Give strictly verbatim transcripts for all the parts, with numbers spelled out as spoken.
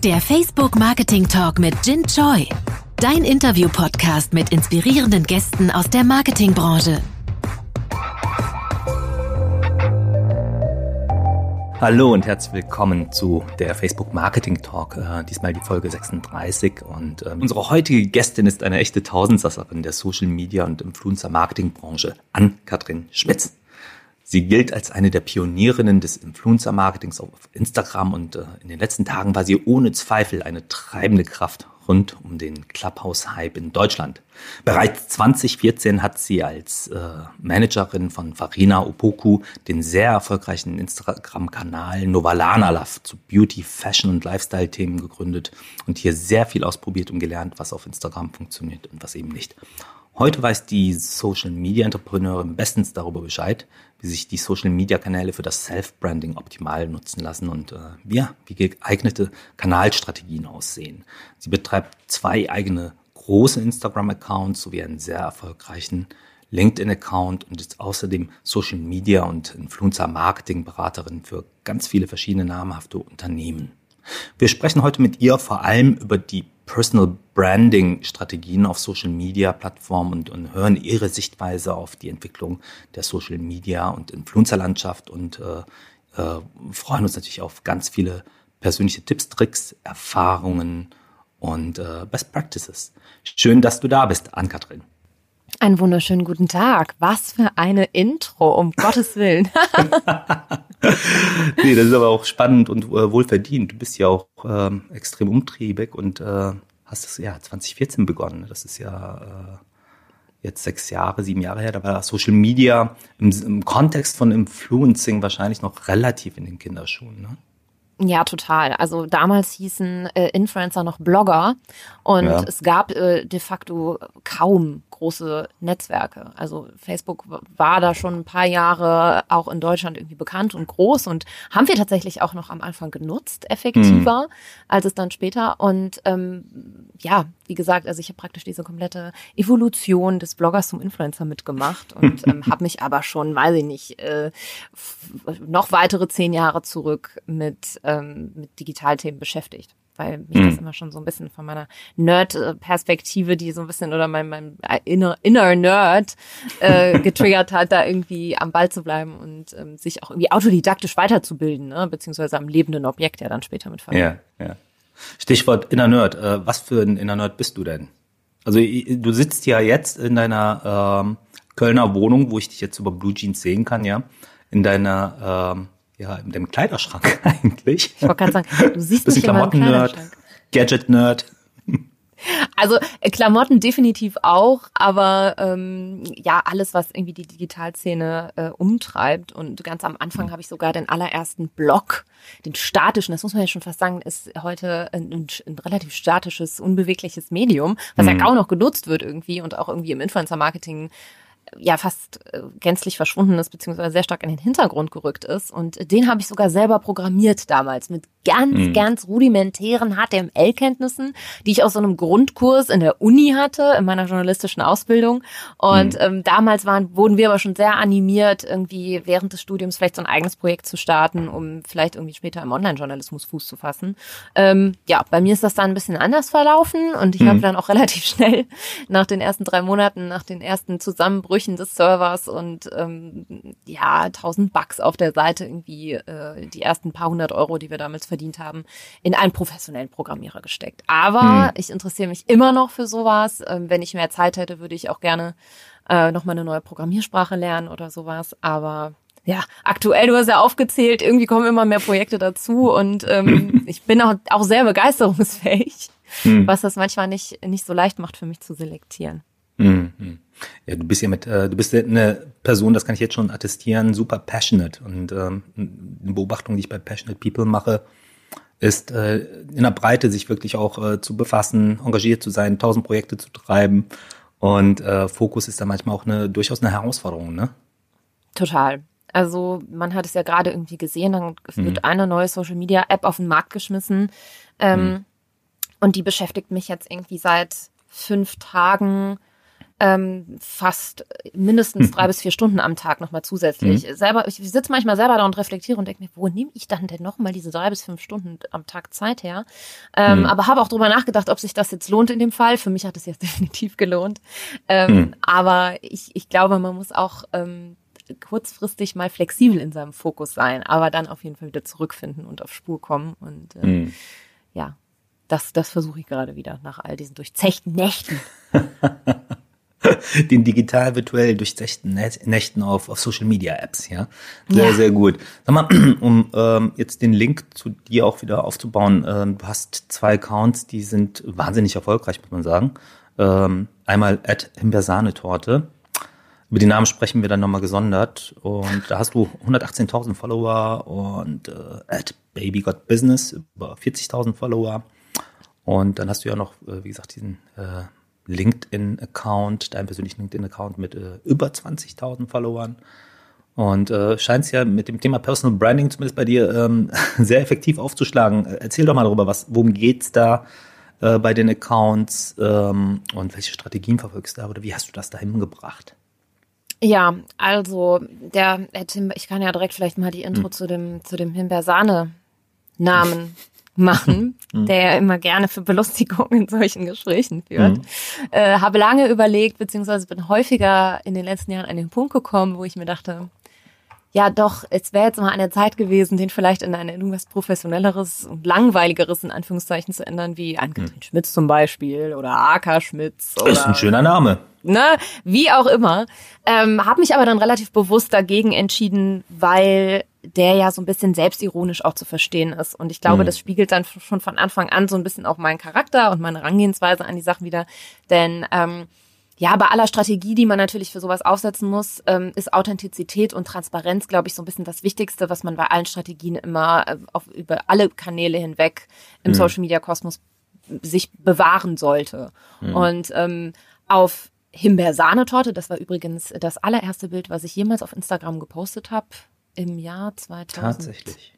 Der Facebook Marketing Talk mit Jin Choi. Dein Interview-Podcast mit inspirierenden Gästen aus der Marketingbranche. Hallo und herzlich willkommen zu der Facebook Marketing Talk, äh, diesmal die Folge sechsunddreißig. Und äh, unsere heutige Gästin ist eine echte Tausendsasserin der Social Media und Influencer Marketing Branche, Ann-Kathrin Schmitz. Sie gilt als eine der Pionierinnen des Influencer-Marketings auf Instagram und äh, in den letzten Tagen war sie ohne Zweifel eine treibende Kraft rund um den Clubhouse-Hype in Deutschland. Bereits zwanzig vierzehn hat sie als äh, Managerin von Farina Opoku den sehr erfolgreichen Instagram-Kanal Novalana Love zu Beauty, Fashion und Lifestyle-Themen gegründet und hier sehr viel ausprobiert und gelernt, was auf Instagram funktioniert und was eben nicht. Heute weiß die Social-Media-Entrepreneurin bestens darüber Bescheid, wie sich die Social-Media-Kanäle für das Self-Branding optimal nutzen lassen und äh, ja, wie geeignete Kanalstrategien aussehen. Sie betreibt zwei eigene große Instagram-Accounts sowie einen sehr erfolgreichen LinkedIn-Account und ist außerdem Social-Media- und Influencer-Marketing-Beraterin für ganz viele verschiedene namhafte Unternehmen. Wir sprechen heute mit ihr vor allem über die Personal Branding Strategien auf Social Media Plattformen und, und hören ihre Sichtweise auf die Entwicklung der Social Media und Influencer Landschaft und äh, äh, freuen uns natürlich auf ganz viele persönliche Tipps, Tricks, Erfahrungen und äh, Best Practices. Schön, dass du da bist, Ann-Kathrin. Einen wunderschönen guten Tag. Was für eine Intro, um Gottes Willen. Nee, das ist aber auch spannend und äh, wohlverdient. Du bist ja auch ähm, extrem umtriebig und äh, hast das ja zwanzig vierzehn begonnen. Das ist ja äh, jetzt sechs Jahre, sieben Jahre her. Da war Social Media im, im Kontext von Influencing wahrscheinlich noch relativ in den Kinderschuhen, ne? Ja, total. Also damals hießen äh, Influencer noch Blogger und ja. Es gab äh, de facto kaum große Netzwerke. Also Facebook war da schon ein paar Jahre auch in Deutschland irgendwie bekannt und groß und haben wir tatsächlich auch noch am Anfang genutzt, effektiver, mhm. als es dann später. Und ähm, ja, wie gesagt, also ich habe praktisch diese komplette Evolution des Bloggers zum Influencer mitgemacht und ähm, habe mich aber schon, weiß ich nicht, äh, f- noch weitere zehn Jahre zurück mit ähm, mit Digitalthemen beschäftigt, weil mich mhm. das immer schon so ein bisschen von meiner Nerd-Perspektive, die so ein bisschen, oder mein, mein inner, inner Nerd äh, getriggert hat, da irgendwie am Ball zu bleiben und ähm, sich auch irgendwie autodidaktisch weiterzubilden, ne? Beziehungsweise am lebenden Objekt ja dann später mit verbinden. Ja, ja. Stichwort Inner Nerd. Äh, was für ein Inner Nerd bist du denn? Also du sitzt ja jetzt in deiner ähm, Kölner Wohnung, wo ich dich jetzt über Blue Jeans sehen kann, ja, in deiner ähm, ja, in dem Kleiderschrank eigentlich. Ich wollte gerade sagen, du siehst bisschen mich in meinem Kleiderschrank. Gadget-Nerd. Also äh, Klamotten definitiv auch, aber ähm, ja, alles, was irgendwie die Digitalszene äh, umtreibt. Und ganz am Anfang habe ich sogar den allerersten Blog, den statischen, das muss man ja schon fast sagen, ist heute ein, ein, ein relativ statisches, unbewegliches Medium, was mhm. ja kaum noch genutzt wird irgendwie und auch irgendwie im Influencer-Marketing ja fast gänzlich verschwunden ist, beziehungsweise sehr stark in den Hintergrund gerückt ist. Und den habe ich sogar selber programmiert damals mit ganz, mhm. ganz rudimentären H T M L-Kenntnissen, die ich aus so einem Grundkurs in der Uni hatte, in meiner journalistischen Ausbildung. Und mhm. ähm, damals waren, wurden wir aber schon sehr animiert, irgendwie während des Studiums vielleicht so ein eigenes Projekt zu starten, um vielleicht irgendwie später im Online-Journalismus Fuß zu fassen. Ähm, ja, bei mir ist das dann ein bisschen anders verlaufen und ich mhm. habe dann auch relativ schnell nach den ersten drei Monaten, nach den ersten Zusammenbrüchen des Servers und ähm, ja, tausend Bugs auf der Seite irgendwie äh, die ersten paar hundert Euro, die wir damals verdient haben, in einen professionellen Programmierer gesteckt. Aber hm. ich interessiere mich immer noch für sowas. Ähm, wenn ich mehr Zeit hätte, würde ich auch gerne äh, nochmal eine neue Programmiersprache lernen oder sowas. Aber ja, aktuell, du hast ja aufgezählt, irgendwie kommen immer mehr Projekte dazu und ähm, ich bin auch, auch sehr begeisterungsfähig, hm. was das manchmal nicht, nicht so leicht macht für mich zu selektieren. Mhm. Ja, du bist ja mit, äh, du bist eine Person, das kann ich jetzt schon attestieren, super passionate. Und ähm, eine Beobachtung, die ich bei Passionate People mache, ist äh, in der Breite sich wirklich auch äh, zu befassen, engagiert zu sein, tausend Projekte zu treiben. Und äh, Fokus ist da manchmal auch eine durchaus eine Herausforderung, ne? Total. Also man hat es ja gerade irgendwie gesehen, dann wird mhm. eine neue Social-Media-App auf den Markt geschmissen. Ähm, mhm. Und die beschäftigt mich jetzt irgendwie seit fünf Tagen ähm, fast mindestens drei bis vier Stunden am Tag nochmal zusätzlich. Mhm. Selber, ich sitze manchmal selber da und reflektiere und denke mir, wo nehme ich dann denn nochmal diese drei bis fünf Stunden am Tag Zeit her? Ähm, mhm. Aber habe auch drüber nachgedacht, ob sich das jetzt lohnt in dem Fall. Für mich hat es jetzt definitiv gelohnt. Ähm, mhm. Aber ich, ich glaube, man muss auch ähm, kurzfristig mal flexibel in seinem Fokus sein, aber dann auf jeden Fall wieder zurückfinden und auf Spur kommen. Und äh, mhm. ja, das, das versuche ich gerade wieder nach all diesen durchzechten Nächten. Den digital virtuell durchzechten Nächten auf, auf Social Media Apps, ja. Sehr, ja. sehr gut. Sag mal, um ähm, jetzt den Link zu dir auch wieder aufzubauen, ähm, du hast zwei Accounts, die sind wahnsinnig erfolgreich, muss man sagen. Ähm, einmal at Himbeersahnetorte. Über den Namen sprechen wir dann nochmal gesondert. Und da hast du hundertachtzehntausend Follower und äh, at babygotbusiness über vierzigtausend Follower. Und dann hast du ja noch, äh, wie gesagt, diesen äh, LinkedIn-Account, deinen persönlichen LinkedIn-Account mit äh, über zwanzigtausend Followern. Und äh, scheint es ja mit dem Thema Personal Branding zumindest bei dir ähm, sehr effektiv aufzuschlagen. Erzähl doch mal darüber, was, worum geht's da äh, bei den Accounts ähm, und welche Strategien verfolgst du da oder wie hast du das dahin gebracht? Ja, also der, der Tim, ich kann ja direkt vielleicht mal die Intro hm. zu dem zu dem Himbeersahne-Namen machen, mhm. der ja immer gerne für Belustigung in solchen Gesprächen führt. Mhm. Äh, habe lange überlegt, beziehungsweise bin häufiger in den letzten Jahren an den Punkt gekommen, wo ich mir dachte, ja doch, es wäre jetzt mal eine Zeit gewesen, den vielleicht in ein irgendwas Professionelleres und Langweiligeres in Anführungszeichen zu ändern, wie Ann-Kathrin mhm. Schmitz zum Beispiel oder A K Schmitz. Oder, ist ein schöner Name. Ne, wie auch immer. Ähm, habe mich aber dann relativ bewusst dagegen entschieden, weil der ja so ein bisschen selbstironisch auch zu verstehen ist. Und ich glaube, mhm. das spiegelt dann schon von Anfang an so ein bisschen auch meinen Charakter und meine Herangehensweise an die Sachen wieder. Denn ähm, ja, bei aller Strategie, die man natürlich für sowas aufsetzen muss, ähm, ist Authentizität und Transparenz, glaube ich, so ein bisschen das Wichtigste, was man bei allen Strategien immer äh, auf, über alle Kanäle hinweg im mhm. Social-Media-Kosmos sich bewahren sollte. Mhm. Und ähm, auf Himbeersahnetorte, das war übrigens das allererste Bild, was ich jemals auf Instagram gepostet habe, im Jahr zweitausend. Tatsächlich.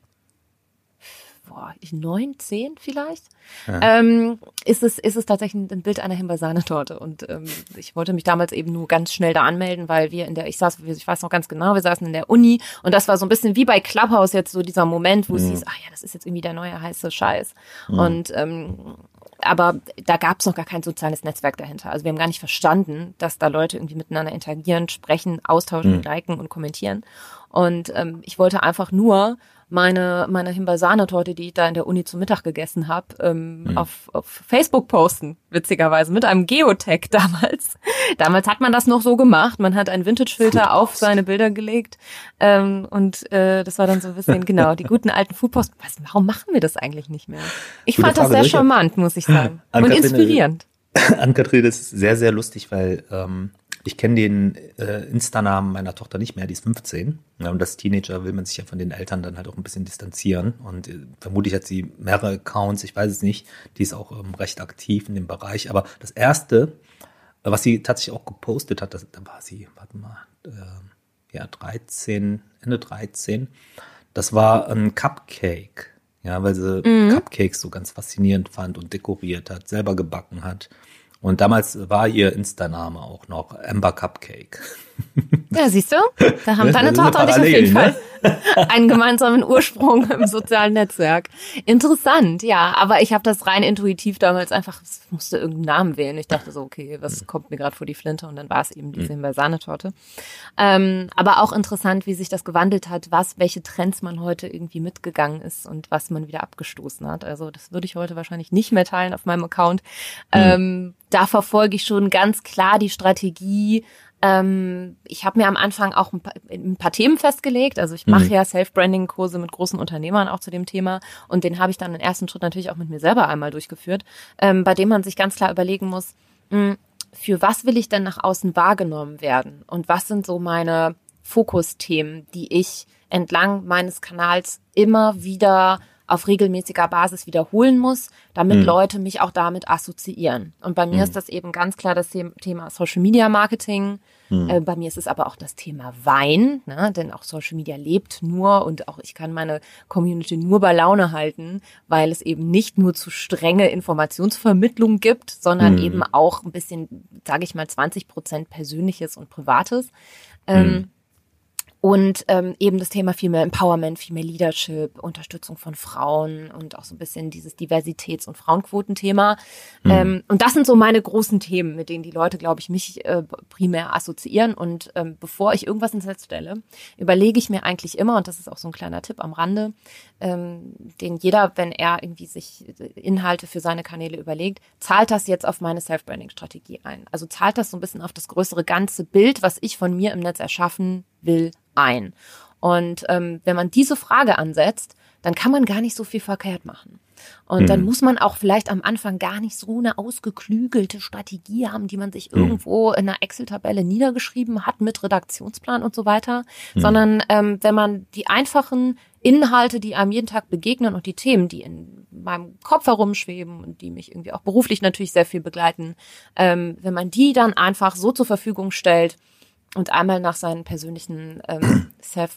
Boah, neun, zehn vielleicht, ja. ähm, ist es ist es tatsächlich ein Bild einer Himbeersahnetorte und ähm, ich wollte mich damals eben nur ganz schnell da anmelden, weil wir in der, ich saß, ich weiß noch ganz genau, wir saßen in der Uni und das war so ein bisschen wie bei Clubhouse jetzt so dieser Moment, wo mhm. es hieß, ach ja, das ist jetzt irgendwie der neue heiße Scheiß mhm. und ähm, aber da gab es noch gar kein soziales Netzwerk dahinter. Also wir haben gar nicht verstanden, dass da Leute irgendwie miteinander interagieren, sprechen, austauschen, mhm. liken und kommentieren. Und ähm, ich wollte einfach nur meine meine Himbeersahnetorte, die ich da in der Uni zum Mittag gegessen habe, ähm, mhm. auf, auf Facebook posten, witzigerweise, mit einem Geotag damals. Damals hat man das noch so gemacht. Man hat einen Vintage-Filter auf seine Bilder gelegt ähm, und äh, das war dann so ein bisschen, genau, die guten alten Foodposts. Was, warum machen wir das eigentlich nicht mehr? Ich Gute fand Frage, das sehr charmant, muss ich sagen. Und inspirierend. Ann-Kathrin, das ist sehr, sehr lustig, weil ähm, ich kenne den äh, Insta-Namen meiner Tochter nicht mehr, die ist fünfzehn. Ja, und als Teenager will man sich ja von den Eltern dann halt auch ein bisschen distanzieren. Und äh, vermutlich hat sie mehrere Accounts, ich weiß es nicht. Die ist auch ähm, recht aktiv in dem Bereich. Aber das Erste, äh, was sie tatsächlich auch gepostet hat, das, da war sie, warte mal, äh, ja, dreizehn, Ende dreizehn. Das war ein Cupcake. Ja, weil sie mhm. Cupcakes so ganz faszinierend fand und dekoriert hat, selber gebacken hat. Und damals war ihr Insta-Name auch noch Amber Cupcake. Ja, siehst du? Da haben deine Tochter und ich auf jeden Fall einen gemeinsamen Ursprung im sozialen Netzwerk. Interessant, ja. Aber ich habe das rein intuitiv damals einfach, ich musste irgendeinen Namen wählen. Ich dachte so, okay, was kommt mir gerade vor die Flinte? Und dann war es eben diese Himbeersahnetorte. Ähm, aber auch interessant, wie sich das gewandelt hat, was, welche Trends man heute irgendwie mitgegangen ist und was man wieder abgestoßen hat. Also das würde ich heute wahrscheinlich nicht mehr teilen auf meinem Account. Mhm. Ähm, da verfolge ich schon ganz klar die Strategie. Ähm, ich habe mir am Anfang auch ein paar, ein paar Themen festgelegt. Also ich mache mhm. ja Self-Branding-Kurse mit großen Unternehmern auch zu dem Thema. Und den habe ich dann im ersten Schritt natürlich auch mit mir selber einmal durchgeführt, ähm, bei dem man sich ganz klar überlegen muss, mh, für was will ich denn nach außen wahrgenommen werden? Und was sind so meine Fokusthemen, die ich entlang meines Kanals immer wieder auf regelmäßiger Basis wiederholen muss, damit Mhm. Leute mich auch damit assoziieren. Und bei mir Mhm. ist das eben ganz klar das Thema Social Media Marketing. Mhm. Äh, bei mir ist es aber auch das Thema Wein, ne? Denn auch Social Media lebt nur und auch ich kann meine Community nur bei Laune halten, weil es eben nicht nur zu strenge Informationsvermittlung gibt, sondern Mhm. eben auch ein bisschen, sage ich mal, zwanzig Prozent Persönliches und Privates. Ähm, Mhm. Und ähm, eben das Thema Female Empowerment, Female Leadership, Unterstützung von Frauen und auch so ein bisschen dieses Diversitäts- und Frauenquotenthema. Mhm. Ähm, und das sind so meine großen Themen, mit denen die Leute, glaube ich, mich äh, primär assoziieren. Und ähm, bevor ich irgendwas ins Netz stelle, überlege ich mir eigentlich immer, und das ist auch so ein kleiner Tipp am Rande, ähm, den jeder, wenn er irgendwie sich Inhalte für seine Kanäle überlegt, zahlt das jetzt auf meine Self-Branding-Strategie ein. Also zahlt das so ein bisschen auf das größere ganze Bild, was ich von mir im Netz erschaffen will, ein. Und ähm, wenn man diese Frage ansetzt, dann kann man gar nicht so viel verkehrt machen. Und Mhm. dann muss man auch vielleicht am Anfang gar nicht so eine ausgeklügelte Strategie haben, die man sich Mhm. irgendwo in einer Excel-Tabelle niedergeschrieben hat mit Redaktionsplan und so weiter, Mhm. sondern ähm, wenn man die einfachen Inhalte, die einem jeden Tag begegnen und die Themen, die in meinem Kopf herumschweben und die mich irgendwie auch beruflich natürlich sehr viel begleiten, ähm, wenn man die dann einfach so zur Verfügung stellt und einmal nach seinen persönlichen ähm,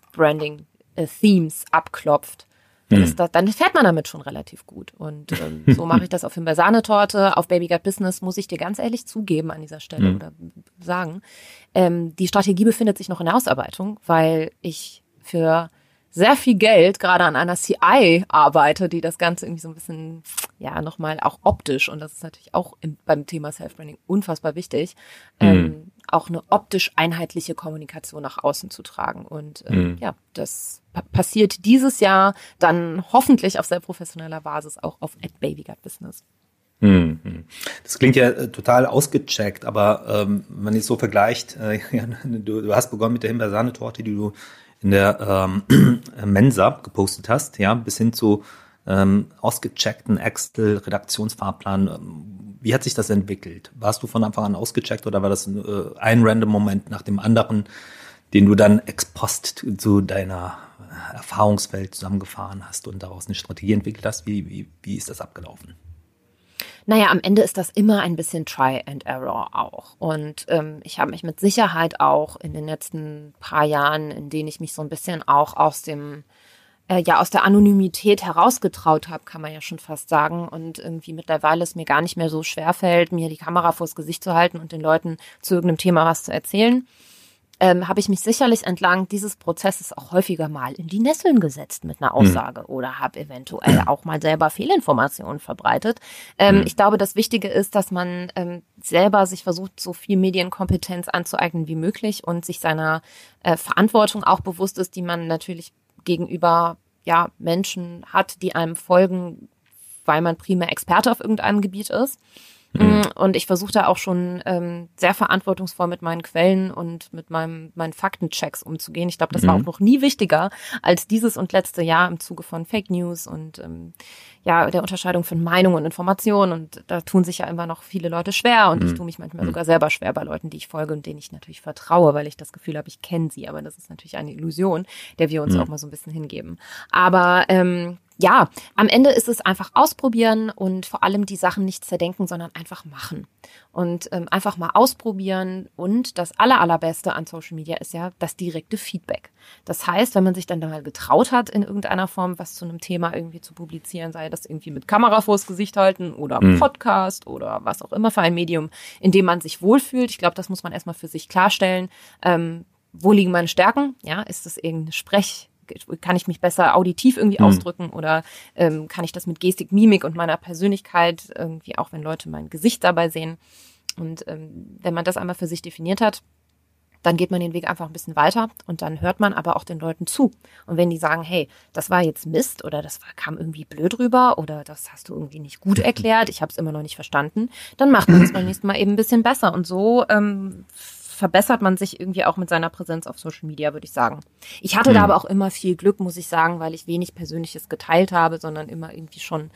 Self-Branding-Themes abklopft, dann, ist das, dann fährt man damit schon relativ gut. Und ähm, so mache ich das auf Himbeersahnetorte. Auf Baby Got Business muss ich dir ganz ehrlich zugeben an dieser Stelle Mhm. oder sagen, ähm, die Strategie befindet sich noch in der Ausarbeitung, weil ich für sehr viel Geld gerade an einer C I arbeite, die das Ganze irgendwie so ein bisschen, ja, nochmal auch optisch, und das ist natürlich auch im, beim Thema Self-Branding unfassbar wichtig, Mhm. ähm, auch eine optisch einheitliche Kommunikation nach außen zu tragen. Und ähm, Mhm. ja, das pa- passiert dieses Jahr dann hoffentlich auf sehr professioneller Basis auch auf at Baby Got Business. Mhm. Das klingt ja äh, total ausgecheckt, aber ähm, wenn man es so vergleicht, äh, ja, du, du hast begonnen mit der Himbeersahnetorte, die du in der ähm, Mensa gepostet hast, ja, bis hin zu ähm, ausgecheckten Excel-Redaktionsfahrplan. Ähm, Wie hat sich das entwickelt? Warst du von Anfang an ausgecheckt oder war das ein, äh, ein random Moment nach dem anderen, den du dann ex post zu deiner Erfahrungswelt zusammengefahren hast und daraus eine Strategie entwickelt hast? Wie, wie, wie ist das abgelaufen? Naja, am Ende ist das immer ein bisschen Try and Error auch. Und ähm, ich habe mich mit Sicherheit auch in den letzten paar Jahren, in denen ich mich so ein bisschen auch aus dem, äh, ja, aus der Anonymität herausgetraut habe, kann man ja schon fast sagen. Und irgendwie mittlerweile es mir gar nicht mehr so schwerfällt, mir die Kamera vors Gesicht zu halten und den Leuten zu irgendeinem Thema was zu erzählen. Ähm, habe ich mich sicherlich entlang dieses Prozesses auch häufiger mal in die Nesseln gesetzt mit einer Aussage mhm. oder habe eventuell auch mal selber Fehlinformationen verbreitet. Ähm, mhm. Ich glaube, das Wichtige ist, dass man ähm, selber sich versucht, so viel Medienkompetenz anzueignen wie möglich und sich seiner äh, Verantwortung auch bewusst ist, die man natürlich gegenüber ja Menschen hat, die einem folgen, weil man primär Experte auf irgendeinem Gebiet ist. Mhm. Und ich versuche da auch schon ähm, sehr verantwortungsvoll mit meinen Quellen und mit meinem, meinen Faktenchecks umzugehen. Ich glaube, das war Mhm. auch noch nie wichtiger als dieses und letzte Jahr im Zuge von Fake News und ähm, ja der Unterscheidung von Meinung und Information. Und da tun sich ja immer noch viele Leute schwer und mhm. ich tue mich manchmal mhm. sogar selber schwer bei Leuten, die ich folge und denen ich natürlich vertraue, weil ich das Gefühl habe, ich kenne sie. Aber das ist natürlich eine Illusion, der wir uns mhm. auch mal so ein bisschen hingeben. Aber ähm, ja, am Ende ist es einfach ausprobieren und vor allem die Sachen nicht zerdenken, sondern einfach machen. Und ähm, einfach mal ausprobieren. Und das aller, allerbeste an Social Media ist ja das direkte Feedback. Das heißt, wenn man sich dann da mal getraut hat, in irgendeiner Form was zu einem Thema irgendwie zu publizieren, sei das irgendwie mit Kamera vors Gesicht halten oder mhm. Podcast oder was auch immer für ein Medium, in dem man sich wohlfühlt. Ich glaube, das muss man erstmal für sich klarstellen. Ähm, wo liegen meine Stärken? Ja, ist das irgendeine Sprech- kann ich mich besser auditiv irgendwie mhm. ausdrücken oder ähm, kann ich das mit Gestik, Mimik und meiner Persönlichkeit irgendwie, auch wenn Leute mein Gesicht dabei sehen. Und ähm, wenn man das einmal für sich definiert hat, dann geht man den Weg einfach ein bisschen weiter und dann hört man aber auch den Leuten zu. Und wenn die sagen, hey, das war jetzt Mist oder das war, kam irgendwie blöd rüber oder das hast du irgendwie nicht gut erklärt, ich habe es immer noch nicht verstanden, dann macht man es beim nächsten Mal eben ein bisschen besser. Und so ähm, verbessert man sich irgendwie auch mit seiner Präsenz auf Social Media, würde ich sagen. Ich hatte mhm. da aber auch immer viel Glück, muss ich sagen, weil ich wenig Persönliches geteilt habe, sondern immer irgendwie schon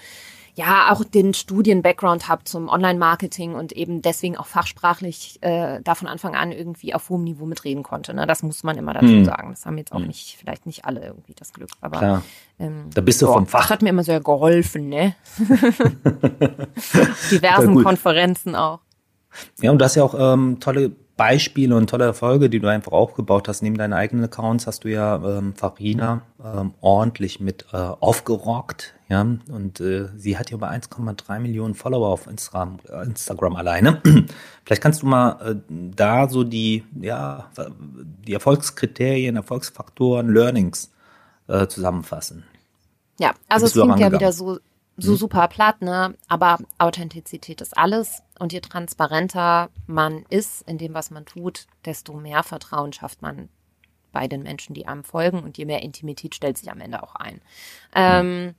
ja auch den Studien-Background habe zum Online-Marketing und eben deswegen auch fachsprachlich äh, da von Anfang an irgendwie auf hohem Niveau mitreden konnte. Ne? Das muss man immer dazu hm. sagen. Das haben jetzt auch hm. nicht, vielleicht nicht alle irgendwie das Glück. Aber Klar. Ähm, da bist du boah, vom Fach. Das hat mir immer sehr geholfen, ne? Diversen Konferenzen auch. Ja, und du hast ja auch ähm, tolle Beispiele und tolle Erfolge, die du einfach aufgebaut hast. Neben deinen eigenen Accounts hast du ja ähm, Farina ähm, ordentlich mit äh, aufgerockt. Ja, und äh, sie hat ja über eins Komma drei Millionen Follower auf Instagram, äh, Instagram alleine. Vielleicht kannst du mal äh, da so die, ja, die Erfolgskriterien, Erfolgsfaktoren, Learnings äh, zusammenfassen. Ja, also es klingt ja wieder so So super platt, ne? Aber Authentizität ist alles. Und je transparenter man ist in dem, was man tut, desto mehr Vertrauen schafft man bei den Menschen, die einem folgen. Und je mehr Intimität stellt sich am Ende auch ein. Ähm,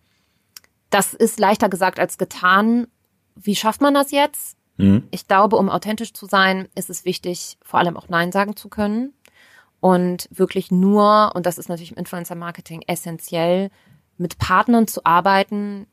das ist leichter gesagt als getan. Wie schafft man das jetzt? Mhm. Ich glaube, um authentisch zu sein, ist es wichtig, vor allem auch Nein sagen zu können. Und wirklich nur, und das ist natürlich im Influencer-Marketing essentiell, mit Partnern zu arbeiten,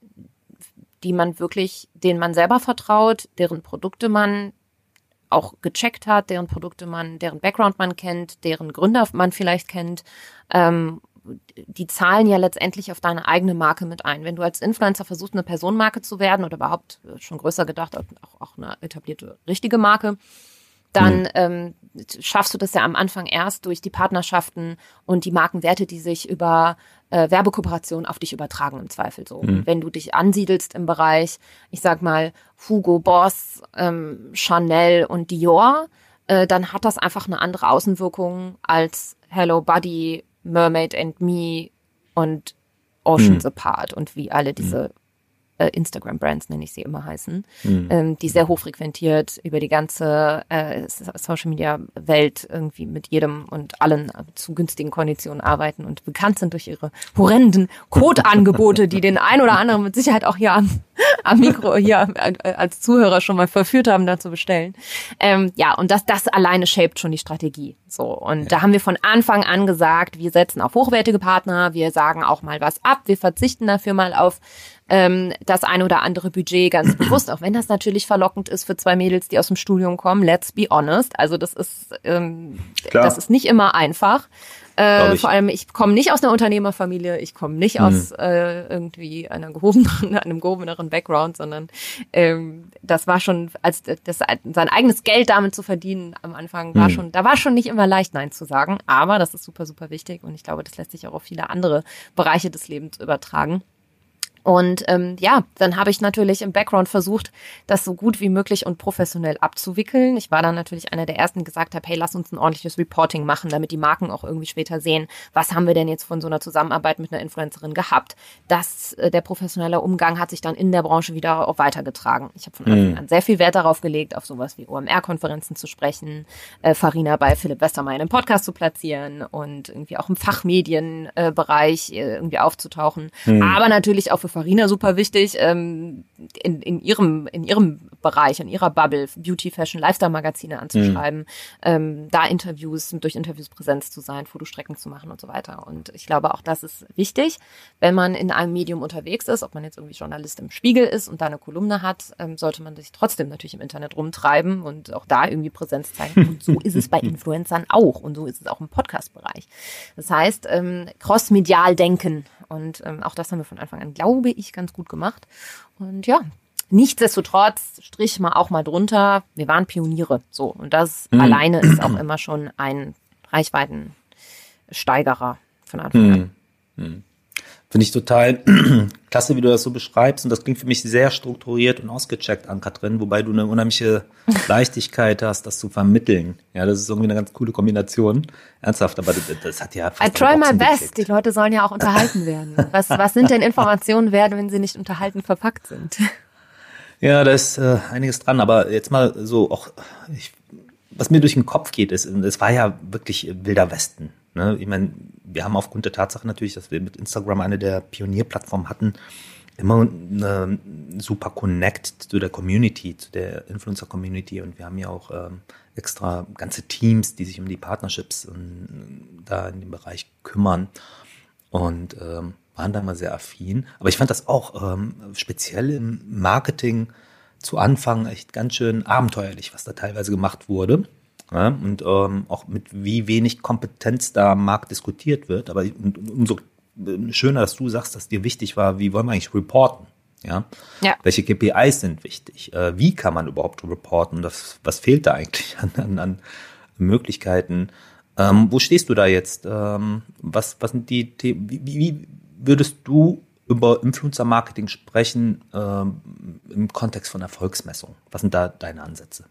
die man wirklich, denen man selber vertraut, deren Produkte man auch gecheckt hat, deren Produkte man, deren Background man kennt, deren Gründer man vielleicht kennt. Ähm, die zahlen ja letztendlich auf deine eigene Marke mit ein. Wenn du als Influencer versuchst, eine Personenmarke zu werden oder überhaupt schon größer gedacht, auch, auch eine etablierte, richtige Marke, dann mhm. ähm, schaffst du das ja am Anfang erst durch die Partnerschaften und die Markenwerte, die sich über äh, Werbekooperationen auf dich übertragen im Zweifel so. Mhm. Wenn du dich ansiedelst im Bereich, ich sag mal, Hugo Boss, ähm, Chanel und Dior, äh, dann hat das einfach eine andere Außenwirkung als Hello Buddy, Mermaid and Me und Oceans mhm. Apart und wie alle diese mhm. Instagram-Brands, nenne ich sie immer, heißen, mhm. ähm, die sehr hochfrequentiert über die ganze äh, Social-Media-Welt irgendwie mit jedem und allen zu günstigen Konditionen arbeiten und bekannt sind durch ihre horrenden Code-Angebote, die den ein oder anderen mit Sicherheit auch hier am, am Mikro hier als Zuhörer schon mal verführt haben, da zu bestellen. Ähm, ja, und das, das alleine shaped schon die Strategie. So, und ja. da haben wir von Anfang an gesagt, wir setzen auf hochwertige Partner, wir sagen auch mal was ab, wir verzichten dafür mal auf ähm, das ein oder andere Budget ganz bewusst, auch wenn das natürlich verlockend ist für zwei Mädels, die aus dem Studium kommen, let's be honest. Also das ist ähm, das ist nicht immer einfach. Äh, vor allem, ich komme nicht aus einer Unternehmerfamilie, ich komme nicht mhm. aus äh, irgendwie einer gehobeneren, einem gehobeneren Background, sondern ähm, das war schon, als das sein eigenes Geld damit zu verdienen am Anfang war mhm. schon, da war schon nicht immer leicht, Nein zu sagen, aber das ist super, super wichtig und ich glaube, das lässt sich auch auf viele andere Bereiche des Lebens übertragen. Und ähm, ja, dann habe ich natürlich im Background versucht, das so gut wie möglich und professionell abzuwickeln. Ich war dann natürlich einer der Ersten, die gesagt habe, hey, lass uns ein ordentliches Reporting machen, damit die Marken auch irgendwie später sehen, was haben wir denn jetzt von so einer Zusammenarbeit mit einer Influencerin gehabt. Das, äh, der professionelle Umgang hat sich dann in der Branche wieder auch weitergetragen. Ich habe von Anfang an sehr viel Wert darauf gelegt, auf sowas wie O M R-Konferenzen zu sprechen, äh, Farina bei Philipp Westermeier in einem Podcast zu platzieren und irgendwie auch im Fachmedienbereich äh, irgendwie aufzutauchen. Mhm. Aber natürlich auch für Farina super wichtig, ähm, in, in ihrem in ihrem Bereich, in ihrer Bubble, Beauty, Fashion, Lifestyle-Magazine anzuschreiben, mhm. ähm, da Interviews, durch Interviews Präsenz zu sein, Fotostrecken zu machen und so weiter. Und ich glaube, auch das ist wichtig, wenn man in einem Medium unterwegs ist, ob man jetzt irgendwie Journalist im Spiegel ist und da eine Kolumne hat, ähm, sollte man sich trotzdem natürlich im Internet rumtreiben und auch da irgendwie Präsenz zeigen. Und so ist es bei Influencern auch und so ist es auch im Podcast-Bereich. Das heißt, ähm, crossmedial denken und ähm, auch das haben wir von Anfang an, glaube ich, ganz gut gemacht. Und ja, nichtsdestotrotz strich mal auch mal drunter, wir waren Pioniere. So, und das mhm. alleine ist auch immer schon ein Reichweitensteigerer von Anfang mhm. an. Mhm. Finde ich total klasse, wie du das so beschreibst. Und das klingt für mich sehr strukturiert und ausgecheckt, Ann-Kathrin, wobei du eine unheimliche Leichtigkeit hast, das zu vermitteln. Ja, das ist irgendwie eine ganz coole Kombination. Ernsthaft, aber das, das hat ja fast I try my best. Die Leute sollen ja auch unterhalten werden. Was, was sind denn Informationen wert, wenn sie nicht unterhalten verpackt sind? Ja, da ist äh, einiges dran. Aber jetzt mal so auch, ich, was mir durch den Kopf geht, ist, es war ja wirklich Wilder Westen. Ne? Ich meine, wir haben aufgrund der Tatsache natürlich, dass wir mit Instagram eine der Pionierplattformen hatten, immer eine super Connect zu der Community, zu der Influencer-Community. Und wir haben ja auch ähm, extra ganze Teams, die sich um die Partnerships und, da in dem Bereich kümmern. Und ähm, waren da mal sehr affin. Aber ich fand das auch ähm, speziell im Marketing zu Anfang echt ganz schön abenteuerlich, was da teilweise gemacht wurde. Ja, und ähm, auch mit wie wenig Kompetenz da am Markt diskutiert wird. Aber und, umso schöner, dass du sagst, dass dir wichtig war, wie wollen wir eigentlich reporten? Ja? Ja. Welche K P Is sind wichtig? Äh, wie kann man überhaupt reporten? Das, was fehlt da eigentlich an, an, an Möglichkeiten? Ähm, wo stehst du da jetzt? Ähm, was, was sind die Themen? Wie, wie würdest du über Influencer-Marketing sprechen ähm, im Kontext von Erfolgsmessung? Was sind da deine Ansätze?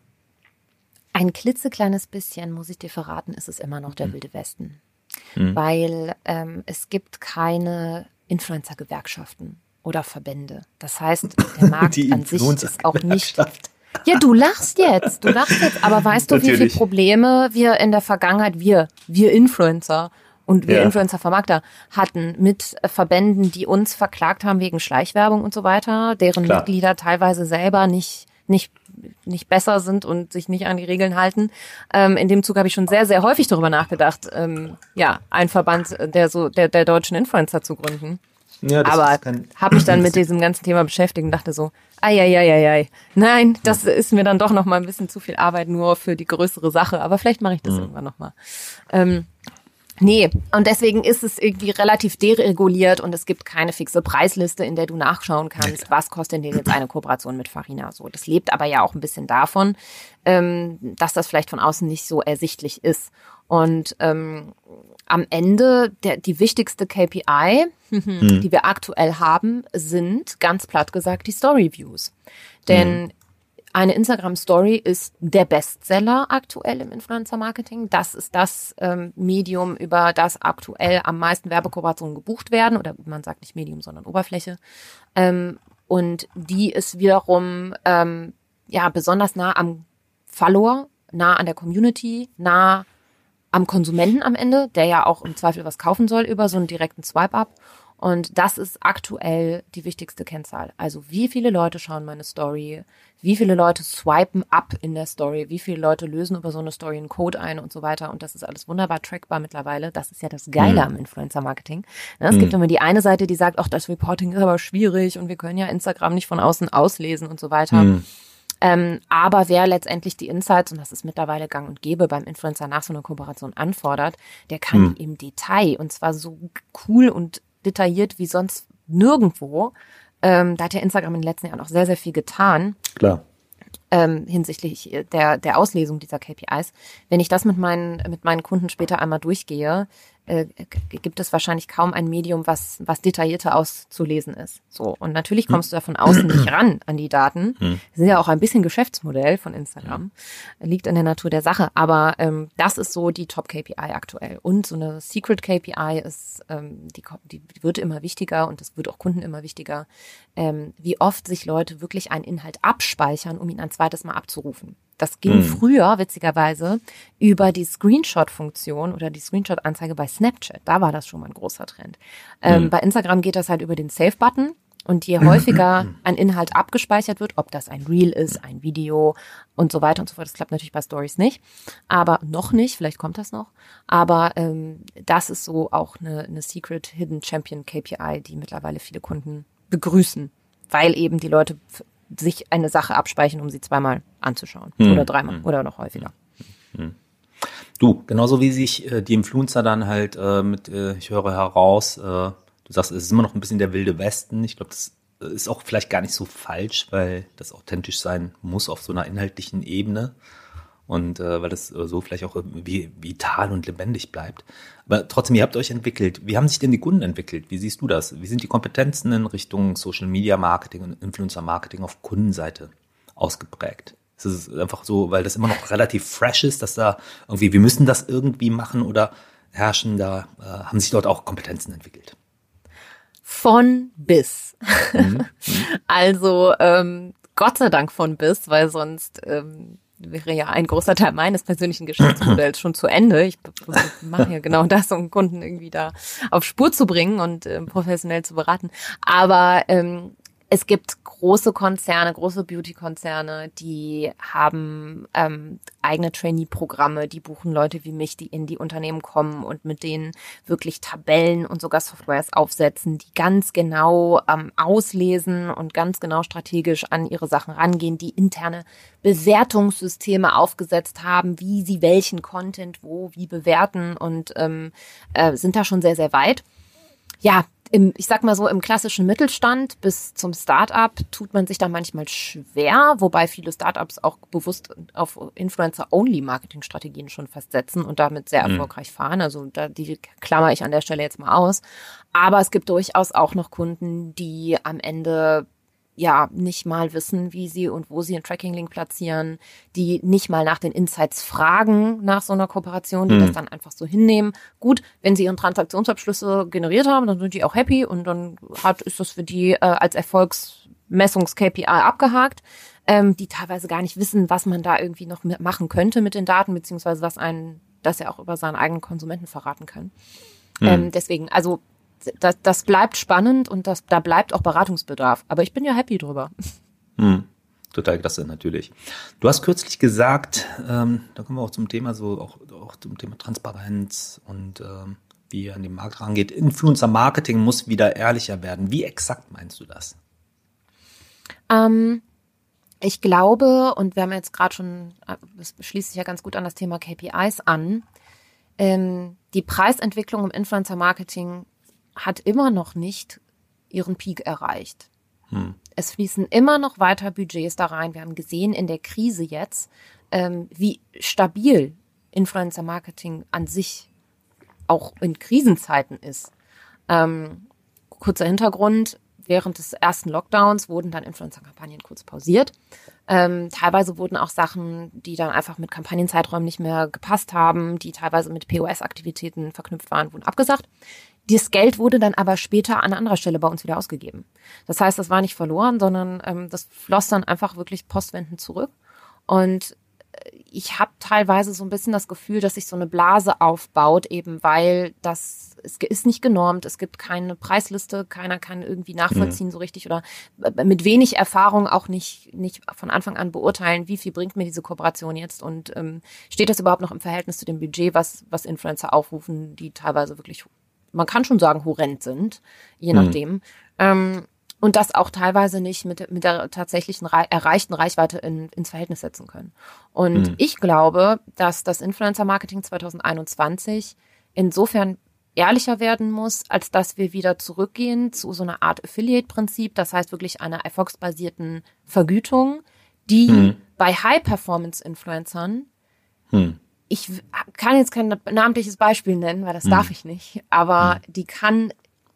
Ein klitzekleines bisschen, muss ich dir verraten, ist es immer noch der mhm. Wilde Westen. Mhm. Weil ähm, es gibt keine Influencer-Gewerkschaften oder Verbände. Das heißt, der Markt an sich ist auch nicht... Ja, du lachst jetzt, du lachst jetzt, aber weißt du, Natürlich. wie viele Probleme wir in der Vergangenheit, wir, wir Influencer und wir ja. Influencer-Vermarkter hatten mit Verbänden, die uns verklagt haben wegen Schleichwerbung und so weiter, deren Klar. Mitglieder teilweise selber nicht, nicht, nicht besser sind und sich nicht an die Regeln halten. Ähm, in dem Zug habe ich schon sehr, sehr häufig darüber nachgedacht, ähm, ja, einen Verband der so der, der deutschen Influencer zu gründen. Ja, das aber habe mich dann mit diesem ganzen Thema beschäftigt und dachte so, ei, ei, ei, ei, ei. Nein, das ja. ist mir dann doch noch mal ein bisschen zu viel Arbeit nur für die größere Sache, aber vielleicht mache ich das mhm. irgendwann noch mal. Ähm, nee, und deswegen ist es irgendwie relativ dereguliert und es gibt keine fixe Preisliste, in der du nachschauen kannst, ja, was kostet denn jetzt eine Kooperation mit Farina. So, das lebt aber ja auch ein bisschen davon, ähm, dass das vielleicht von außen nicht so ersichtlich ist. Und ähm, am Ende, der, die wichtigste K P I, hm. die wir aktuell haben, sind, ganz platt gesagt, die Story-Views. Denn hm. eine Instagram-Story ist der Bestseller aktuell im Influencer-Marketing. Das ist das ähm, Medium, über das aktuell am meisten Werbekooperationen gebucht werden. Oder man sagt nicht Medium, sondern Oberfläche. Ähm, und die ist wiederum ähm, ja besonders nah am Follower, nah an der Community, nah am Konsumenten am Ende, der ja auch im Zweifel was kaufen soll über so einen direkten Swipe-Up. Und das ist aktuell die wichtigste Kennzahl. Also wie viele Leute schauen meine Story, wie viele Leute swipen up in der Story, wie viele Leute lösen über so eine Story einen Code ein und so weiter. Und das ist alles wunderbar trackbar mittlerweile. Das ist ja das Geile mhm. am Influencer-Marketing. Es mhm. gibt immer die eine Seite, die sagt, ach, das Reporting ist aber schwierig und wir können ja Instagram nicht von außen auslesen und so weiter. Mhm. Ähm, aber wer letztendlich die Insights, und das ist mittlerweile gang und gäbe beim Influencer nach so einer Kooperation anfordert, der kann hm. im Detail, und zwar so cool und detailliert wie sonst nirgendwo, ähm, da hat ja Instagram in den letzten Jahren auch sehr, sehr viel getan. Klar. Ähm, hinsichtlich der, der Auslesung dieser K P Is. Wenn ich das mit meinen, mit meinen Kunden später einmal durchgehe, äh, gibt es wahrscheinlich kaum ein Medium, was, was detaillierter auszulesen ist. So. Und natürlich kommst du da von außen nicht ran an die Daten. Das ist ja auch ein bisschen Geschäftsmodell von Instagram. Liegt in der Natur der Sache. Aber ähm, das ist so die Top-K P I aktuell. Und so eine Secret-K P I ist, ähm, die, die wird immer wichtiger und das wird auch Kunden immer wichtiger, ähm, wie oft sich Leute wirklich einen Inhalt abspeichern, um ihn ein zweites Mal abzurufen. Das ging hm. früher, witzigerweise, über die Screenshot-Funktion oder die Screenshot-Anzeige bei Snapchat. Da war das schon mal ein großer Trend. Ähm, hm. Bei Instagram geht das halt über den Save-Button. Und je häufiger ein Inhalt abgespeichert wird, ob das ein Reel ist, ein Video und so weiter und so fort, das klappt natürlich bei Stories nicht, aber noch nicht, vielleicht kommt das noch, aber ähm, das ist so auch eine, eine Secret Hidden Champion K P I, die mittlerweile viele Kunden begrüßen, weil eben die Leute sich eine Sache abspeichern, um sie zweimal anzuschauen hm. oder dreimal hm. oder noch häufiger. Hm. Du, genauso wie sich äh, die Influencer dann halt äh, mit, äh, ich höre heraus, äh, du sagst, es ist immer noch ein bisschen der wilde Westen. Ich glaube, das ist auch vielleicht gar nicht so falsch, weil das authentisch sein muss auf so einer inhaltlichen Ebene und äh, weil das äh, so vielleicht auch irgendwie vital und lebendig bleibt. Aber trotzdem, ihr habt euch entwickelt. Wie haben sich denn die Kunden entwickelt? Wie siehst du das? Wie sind die Kompetenzen in Richtung Social Media Marketing und Influencer Marketing auf Kundenseite ausgeprägt? Ist es einfach so, weil das immer noch relativ fresh ist, dass da irgendwie, wir müssen das irgendwie machen oder herrschen da, äh, haben sich dort auch Kompetenzen entwickelt? Von bis. Mhm. Also ähm, Gott sei Dank von bis, weil sonst ähm, wäre ja ein großer Teil meines persönlichen Geschäftsmodells schon zu Ende. Ich mache ja genau das, um Kunden irgendwie da auf Spur zu bringen und ähm, professionell zu beraten. Aber ähm, Es gibt große Konzerne, große Beauty-Konzerne, die haben ähm, eigene Trainee-Programme, die buchen Leute wie mich, die in die Unternehmen kommen und mit denen wirklich Tabellen und sogar Softwares aufsetzen, die ganz genau ähm, auslesen und ganz genau strategisch an ihre Sachen rangehen, die interne Bewertungssysteme aufgesetzt haben, wie sie welchen Content wo wie bewerten und ähm, äh, sind da schon sehr, sehr weit. Ja, Im, ich sag mal so, im klassischen Mittelstand bis zum Start-up tut man sich da manchmal schwer, wobei viele Startups auch bewusst auf Influencer-Only-Marketing-Strategien schon festsetzen und damit sehr erfolgreich fahren. Also da, die klammer ich an der Stelle jetzt mal aus. Aber es gibt durchaus auch noch Kunden, die am Ende ja nicht mal wissen, wie sie und wo sie einen Tracking-Link platzieren, die nicht mal nach den Insights fragen nach so einer Kooperation, die mhm. das dann einfach so hinnehmen. Gut, wenn sie ihren Transaktionsabschlüsse generiert haben, dann sind die auch happy und dann hat ist das für die äh, als Erfolgsmessungs-K P I abgehakt, ähm, die teilweise gar nicht wissen, was man da irgendwie noch machen könnte mit den Daten, beziehungsweise was einen, das er auch über seinen eigenen Konsumenten verraten kann. Mhm. Ähm, deswegen, also Das, das bleibt spannend und das, da bleibt auch Beratungsbedarf. Aber ich bin ja happy drüber. Hm, total klasse, natürlich. Du hast kürzlich gesagt, ähm, da kommen wir auch zum Thema so, auch, auch zum Thema Transparenz und ähm, wie ihr an den Markt rangeht. Influencer-Marketing muss wieder ehrlicher werden. Wie exakt meinst du das? Ähm, ich glaube, und wir haben jetzt gerade schon, das schließt sich ja ganz gut an das Thema K P Is an, ähm, die Preisentwicklung im Influencer-Marketing hat immer noch nicht ihren Peak erreicht. Hm. Es fließen immer noch weiter Budgets da rein. Wir haben gesehen in der Krise jetzt, ähm, wie stabil Influencer-Marketing an sich auch in Krisenzeiten ist. Ähm, kurzer Hintergrund, während des ersten Lockdowns wurden dann Influencer-Kampagnen kurz pausiert. Ähm, teilweise wurden auch Sachen, die dann einfach mit Kampagnenzeiträumen nicht mehr gepasst haben, die teilweise mit P O S-Aktivitäten verknüpft waren, wurden abgesagt. Das Geld wurde dann aber später an anderer Stelle bei uns wieder ausgegeben. Das heißt, das war nicht verloren, sondern ähm, das floss dann einfach wirklich postwendend zurück. Und ich habe teilweise so ein bisschen das Gefühl, dass sich so eine Blase aufbaut, eben weil das, es ist nicht genormt, es gibt keine Preisliste, keiner kann irgendwie nachvollziehen mhm. so richtig oder mit wenig Erfahrung auch nicht nicht von Anfang an beurteilen, wie viel bringt mir diese Kooperation jetzt und ähm, steht das überhaupt noch im Verhältnis zu dem Budget, was was Influencer aufrufen, die teilweise wirklich, man kann schon sagen, horrend sind, je mhm. nachdem. Ähm, Und das auch teilweise nicht mit, mit der tatsächlichen rei- erreichten Reichweite in, ins Verhältnis setzen können. Und mhm. ich glaube, dass das Influencer-Marketing zwanzig einundzwanzig insofern ehrlicher werden muss, als dass wir wieder zurückgehen zu so einer Art Affiliate-Prinzip. Das heißt wirklich einer erfolgsbasierten Vergütung, die mhm. bei High-Performance-Influencern, mhm. ich kann jetzt kein namentliches Beispiel nennen, weil das mhm. darf ich nicht, aber mhm. die kann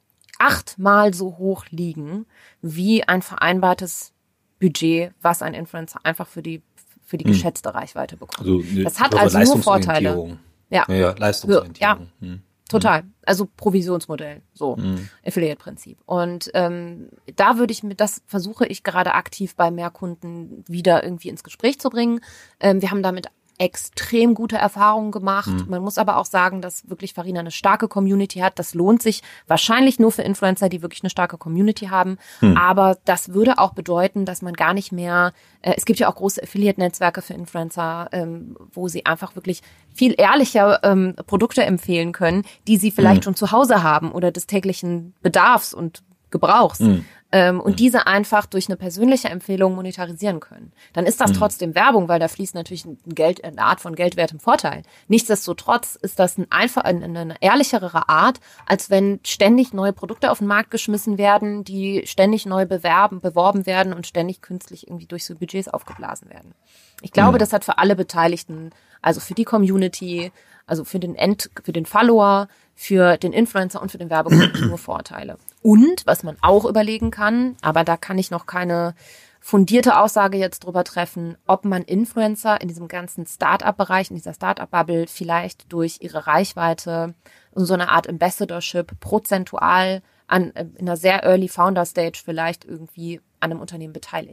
achtmal so hoch liegen wie ein vereinbartes Budget, was ein Influencer einfach für die für die hm. geschätzte Reichweite bekommt. Also das hat also nur Vorteile. Ja, ja, ja Leistungsorientierung. Ja, hm. total. Also Provisionsmodell, so hm. Affiliate-Prinzip. Und ähm, da würde ich mit das versuche ich gerade aktiv bei mehr Kunden wieder irgendwie ins Gespräch zu bringen. Ähm, wir haben damit extrem gute Erfahrungen gemacht. Mhm. Man muss aber auch sagen, dass wirklich Farina eine starke Community hat. Das lohnt sich wahrscheinlich nur für Influencer, die wirklich eine starke Community haben. Mhm. Aber das würde auch bedeuten, dass man gar nicht mehr, äh, es gibt ja auch große Affiliate-Netzwerke für Influencer, ähm, wo sie einfach wirklich viel ehrlicher ähm, Produkte empfehlen können, die sie vielleicht mhm. schon zu Hause haben oder des täglichen Bedarfs und Gebrauchs. Mhm. Ähm, und mhm. diese einfach durch eine persönliche Empfehlung monetarisieren können. Dann ist das mhm. trotzdem Werbung, weil da fließt natürlich ein Geld, eine Art von geldwertem Vorteil. Nichtsdestotrotz ist das ein einfach, eine, eine ehrlichere Art, als wenn ständig neue Produkte auf den Markt geschmissen werden, die ständig neu bewerben, beworben werden und ständig künstlich irgendwie durch so Budgets aufgeblasen werden. Ich glaube, mhm. das hat für alle Beteiligten, also für die Community, also für den End, für den Follower, für den Influencer und für den Werbekunden nur Vorteile. Und was man auch überlegen kann, aber da kann ich noch keine fundierte Aussage jetzt drüber treffen, ob man Influencer in diesem ganzen Start-up-Bereich, in dieser Start-up-Bubble vielleicht durch ihre Reichweite und so eine Art Ambassadorship prozentual an in einer sehr early Founder-Stage vielleicht irgendwie an einem Unternehmen beteiligt.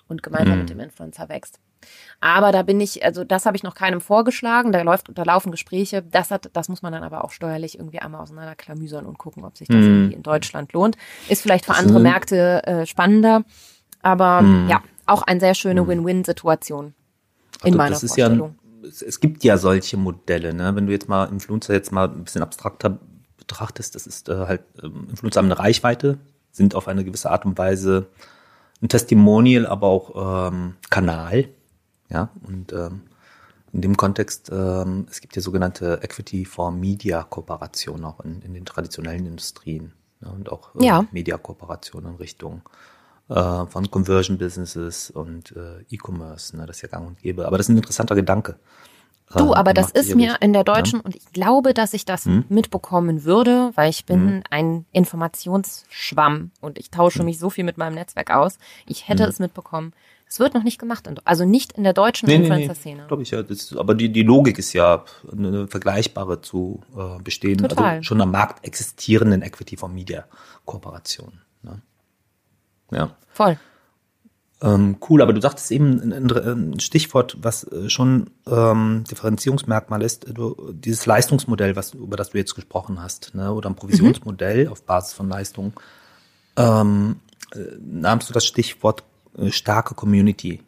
und gemeinsam Mhm. mit dem Influencer wächst. Aber da bin ich, also das habe ich noch keinem vorgeschlagen, da läuft, da laufen Gespräche, das hat, das muss man dann aber auch steuerlich irgendwie einmal auseinanderklamüsern und gucken, ob sich das Mhm. irgendwie in Deutschland lohnt. Ist vielleicht für Das andere sind- Märkte äh, spannender, aber Mhm. ja, auch eine sehr schöne Win-Win-Situation in Also meiner das ist ja Vorstellung. ein, es, es gibt ja solche Modelle, ne? Wenn du jetzt mal Influencer jetzt mal ein bisschen abstrakter betrachtest, das ist äh, halt, ähm, Influencer haben eine Reichweite, sind auf eine gewisse Art und Weise ein Testimonial, aber auch ähm, Kanal, ja, und ähm, in dem Kontext, ähm, es gibt ja sogenannte Equity for Media Kooperationen auch in, in den traditionellen Industrien, ne? Und auch äh, Ja. Media-Kooperationen in Richtung äh, von Conversion Businesses und äh, E-Commerce, ne? Das ist ja gang und gäbe. Aber das ist ein interessanter Gedanke. Du, Äh, aber das macht ist sicherlich- mir in der deutschen, und ich glaube, dass ich das Hm? mitbekommen würde, weil ich bin Hm. ein Informationsschwamm und ich tausche mich so viel mit meinem Netzwerk aus. Ich hätte Hm. es mitbekommen. Es wird noch nicht gemacht, in, also nicht in der deutschen Nee, nee, nee, Influencer-Szene. glaube ich ja. Das, aber die, die Logik ist ja eine vergleichbare zu äh, bestehenden, Total. also schon am Markt existierenden Equity for Media Kooperationen. Ne? Ja. Voll. Ähm, cool, aber du sagtest eben ein, ein, ein Stichwort, was äh, schon ähm, Differenzierungsmerkmal ist, du, dieses Leistungsmodell, was, über das du jetzt gesprochen hast, ne, oder ein Provisionsmodell mhm. auf Basis von Leistung. Ähm, äh, nahmst du das Stichwort äh, starke Community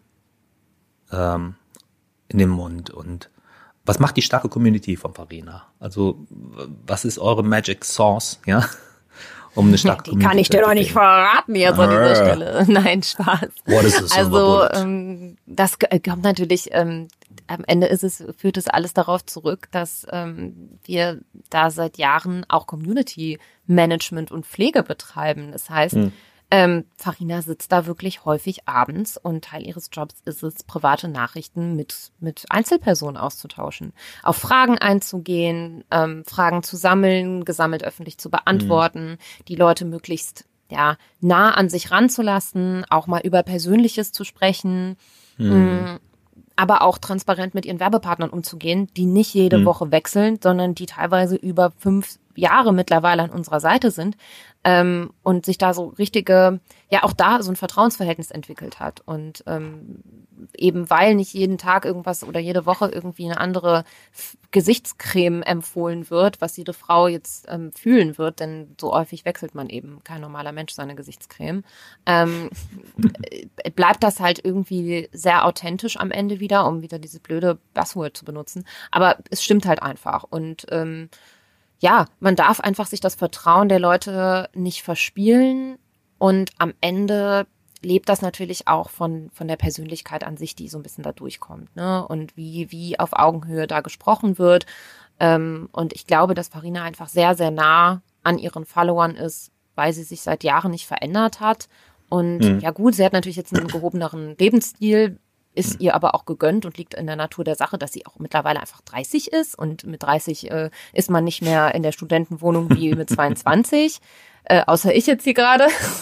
ähm, in den Mund? Und was macht die starke Community von Farina? Also was ist eure Magic Sauce, ja? Um eine starke Die Community kann ich dir doch nicht verraten jetzt an dieser Stelle. Nein, Spaß. What is a silver Also bullet? ähm, das g- kommt natürlich, ähm, am Ende ist es, führt es alles darauf zurück, dass ähm, wir da seit Jahren auch Community Management und Pflege betreiben. Das heißt, Hm. ähm, Farina sitzt da wirklich häufig abends und Teil ihres Jobs ist es, private Nachrichten mit mit Einzelpersonen auszutauschen, auf Fragen einzugehen, ähm, Fragen zu sammeln, gesammelt öffentlich zu beantworten, die Leute möglichst ja nah an sich ranzulassen, auch mal über Persönliches zu sprechen, mh, aber auch transparent mit ihren Werbepartnern umzugehen, die nicht jede Mhm. Woche wechseln, sondern die teilweise über fünf Jahre mittlerweile an unserer Seite sind, ähm, und sich da so richtige, ja auch da so ein Vertrauensverhältnis entwickelt hat. Und ähm, eben weil nicht jeden Tag irgendwas oder jede Woche irgendwie eine andere F- Gesichtscreme empfohlen wird, was jede Frau jetzt ähm, fühlen wird, denn so häufig wechselt man eben, kein normaler Mensch, seine Gesichtscreme, ähm, äh, bleibt das halt irgendwie sehr authentisch am Ende wieder, um wieder diese blöde Buzzword zu benutzen. Aber es stimmt halt einfach. Und ähm, ja, man darf einfach sich das Vertrauen der Leute nicht verspielen und am Ende lebt das natürlich auch von von der Persönlichkeit an sich, die so ein bisschen da durchkommt, ne? Und wie wie auf Augenhöhe da gesprochen wird. Ähm, und ich glaube, dass Farina einfach sehr, sehr nah an ihren Followern ist, weil sie sich seit Jahren nicht verändert hat. Und Mhm. ja gut, sie hat natürlich jetzt einen gehobeneren Lebensstil, ist ihr aber auch gegönnt und liegt in der Natur der Sache, dass sie auch mittlerweile einfach dreißig ist. Und mit dreißig äh, ist man nicht mehr in der Studentenwohnung wie mit zweiundzwanzig. Äh, außer ich jetzt hier gerade.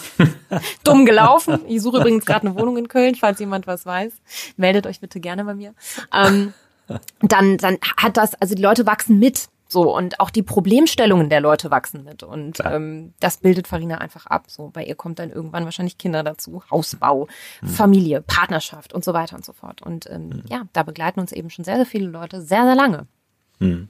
Dumm gelaufen. Ich suche übrigens gerade eine Wohnung in Köln, falls jemand was weiß. Meldet euch bitte gerne bei mir. Ähm, dann, dann hat das, also die Leute wachsen mit. So, und auch die Problemstellungen der Leute wachsen mit. Und Klar. ähm, das bildet Farina einfach ab. So, bei ihr kommt dann irgendwann wahrscheinlich Kinder dazu, Hausbau, Familie, Partnerschaft und so weiter und so fort. Und ähm, ja, da begleiten uns eben schon sehr, sehr viele Leute sehr, sehr lange. Hm.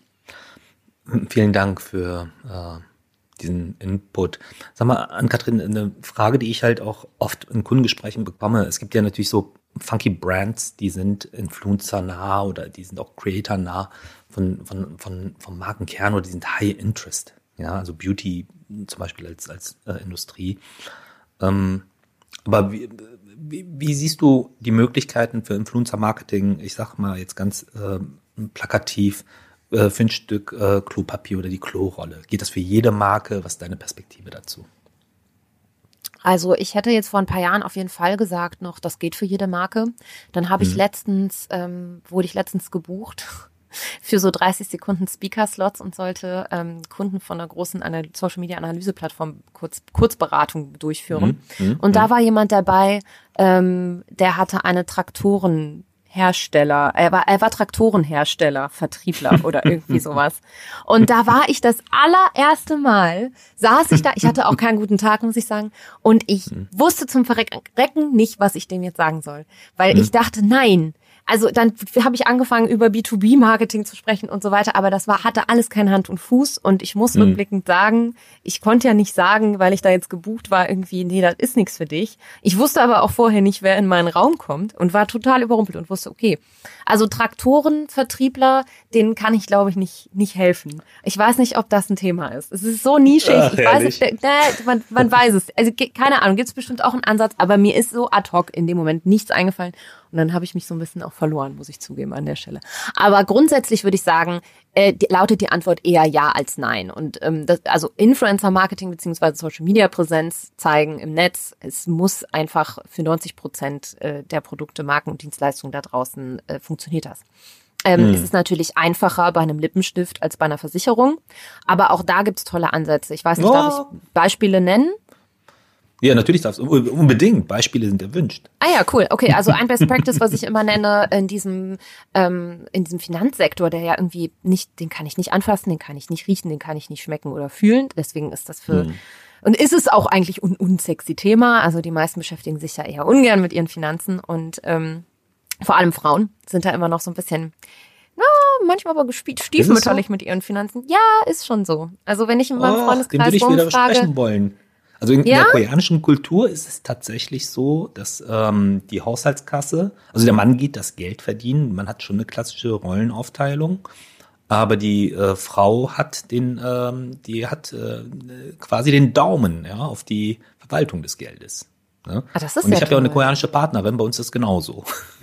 Vielen Dank für äh, diesen Input. Sag mal, Ann-Kathrin, eine Frage, die ich halt auch oft in Kundengesprächen bekomme. Es gibt ja natürlich so funky Brands, die sind Influencer-nah oder die sind auch Creator-nah von, von, von, vom Markenkern oder die sind High Interest. Ja, also Beauty zum Beispiel als, als äh, Industrie. Ähm, aber wie, wie, wie siehst du die Möglichkeiten für Influencer-Marketing, ich sag mal jetzt ganz äh, plakativ, äh, für ein Stück äh, Klopapier oder die Klorolle? Geht das für jede Marke? Was ist deine Perspektive dazu? Also ich hätte jetzt vor ein paar Jahren auf jeden Fall gesagt noch, das geht für jede Marke. Dann habe ich Mhm. letztens, ähm, wurde ich letztens gebucht für so dreißig Sekunden Speaker-Slots und sollte ähm, Kunden von einer großen Anal- Social-Media-Analyse-Plattform kurz, Kurzberatung durchführen. Mhm. Mhm. Und da war jemand dabei, ähm, der hatte eine Traktorenherstellung Hersteller, er war, er war Traktorenhersteller, Vertriebler oder irgendwie sowas. Und da war ich das allererste Mal, saß ich da, ich hatte auch keinen guten Tag, muss ich sagen, und ich hm. wusste zum Verrecken nicht, was ich dem jetzt sagen soll. Weil hm. ich dachte, nein. Also dann habe ich angefangen, über B zwei B Marketing zu sprechen und so weiter, aber das war hatte alles keine Hand und Fuß und ich muss mhm. rückblickend sagen, ich konnte ja nicht sagen, weil ich da jetzt gebucht war, irgendwie, nee, das ist nichts für dich. Ich wusste aber auch vorher nicht, wer in meinen Raum kommt und war total überrumpelt und wusste, okay, also Traktorenvertriebler, denen kann ich, glaube ich, nicht nicht helfen. Ich weiß nicht, ob das ein Thema ist. Es ist so nischig, Ach, ich weiß nicht, nee, man, man weiß es. Also keine Ahnung, gibt es bestimmt auch einen Ansatz, aber mir ist so ad hoc in dem Moment nichts eingefallen. Und dann habe ich mich so ein bisschen auch verloren, muss ich zugeben, an der Stelle. Aber grundsätzlich würde ich sagen, äh, die, lautet die Antwort eher ja als nein. Und ähm, das, also Influencer-Marketing bzw. Social-Media-Präsenz zeigen im Netz, es muss einfach für neunzig Prozent äh, der Produkte, Marken und Dienstleistungen da draußen äh, funktioniert das. Ähm, hm. Es ist natürlich einfacher bei einem Lippenstift als bei einer Versicherung. Aber auch da gibt es tolle Ansätze. Ich weiß nicht, oh. darf ich Beispiele nennen? Ja, natürlich darfst du. Unbedingt. Beispiele sind erwünscht. Ah ja, cool. Okay, also ein Best Practice, was ich immer nenne, in diesem ähm, in diesem Finanzsektor, der ja irgendwie nicht, den kann ich nicht anfassen, den kann ich nicht riechen, den kann ich nicht schmecken oder fühlen. Deswegen ist das für, hm. und ist es auch eigentlich ein unsexy Thema. Also die meisten beschäftigen sich ja eher ungern mit ihren Finanzen und ähm, vor allem Frauen sind da immer noch so ein bisschen, na, manchmal aber stiefmütterlich so? Mit ihren Finanzen. Ja, ist schon so. Also wenn ich in meinem oh, Freundeskreis den würde ich wieder besprechen wollen. Also in, ja? in der koreanischen Kultur ist es tatsächlich so, dass ähm, die Haushaltskasse, also der Mann geht das Geld verdienen, man hat schon eine klassische Rollenaufteilung, aber die äh, Frau hat den, ähm, die hat äh, quasi den Daumen ja auf die Verwaltung des Geldes. Ne? Ah, das ist Und ich habe ja auch eine toll. koreanische Partnerin, bei uns ist das genauso.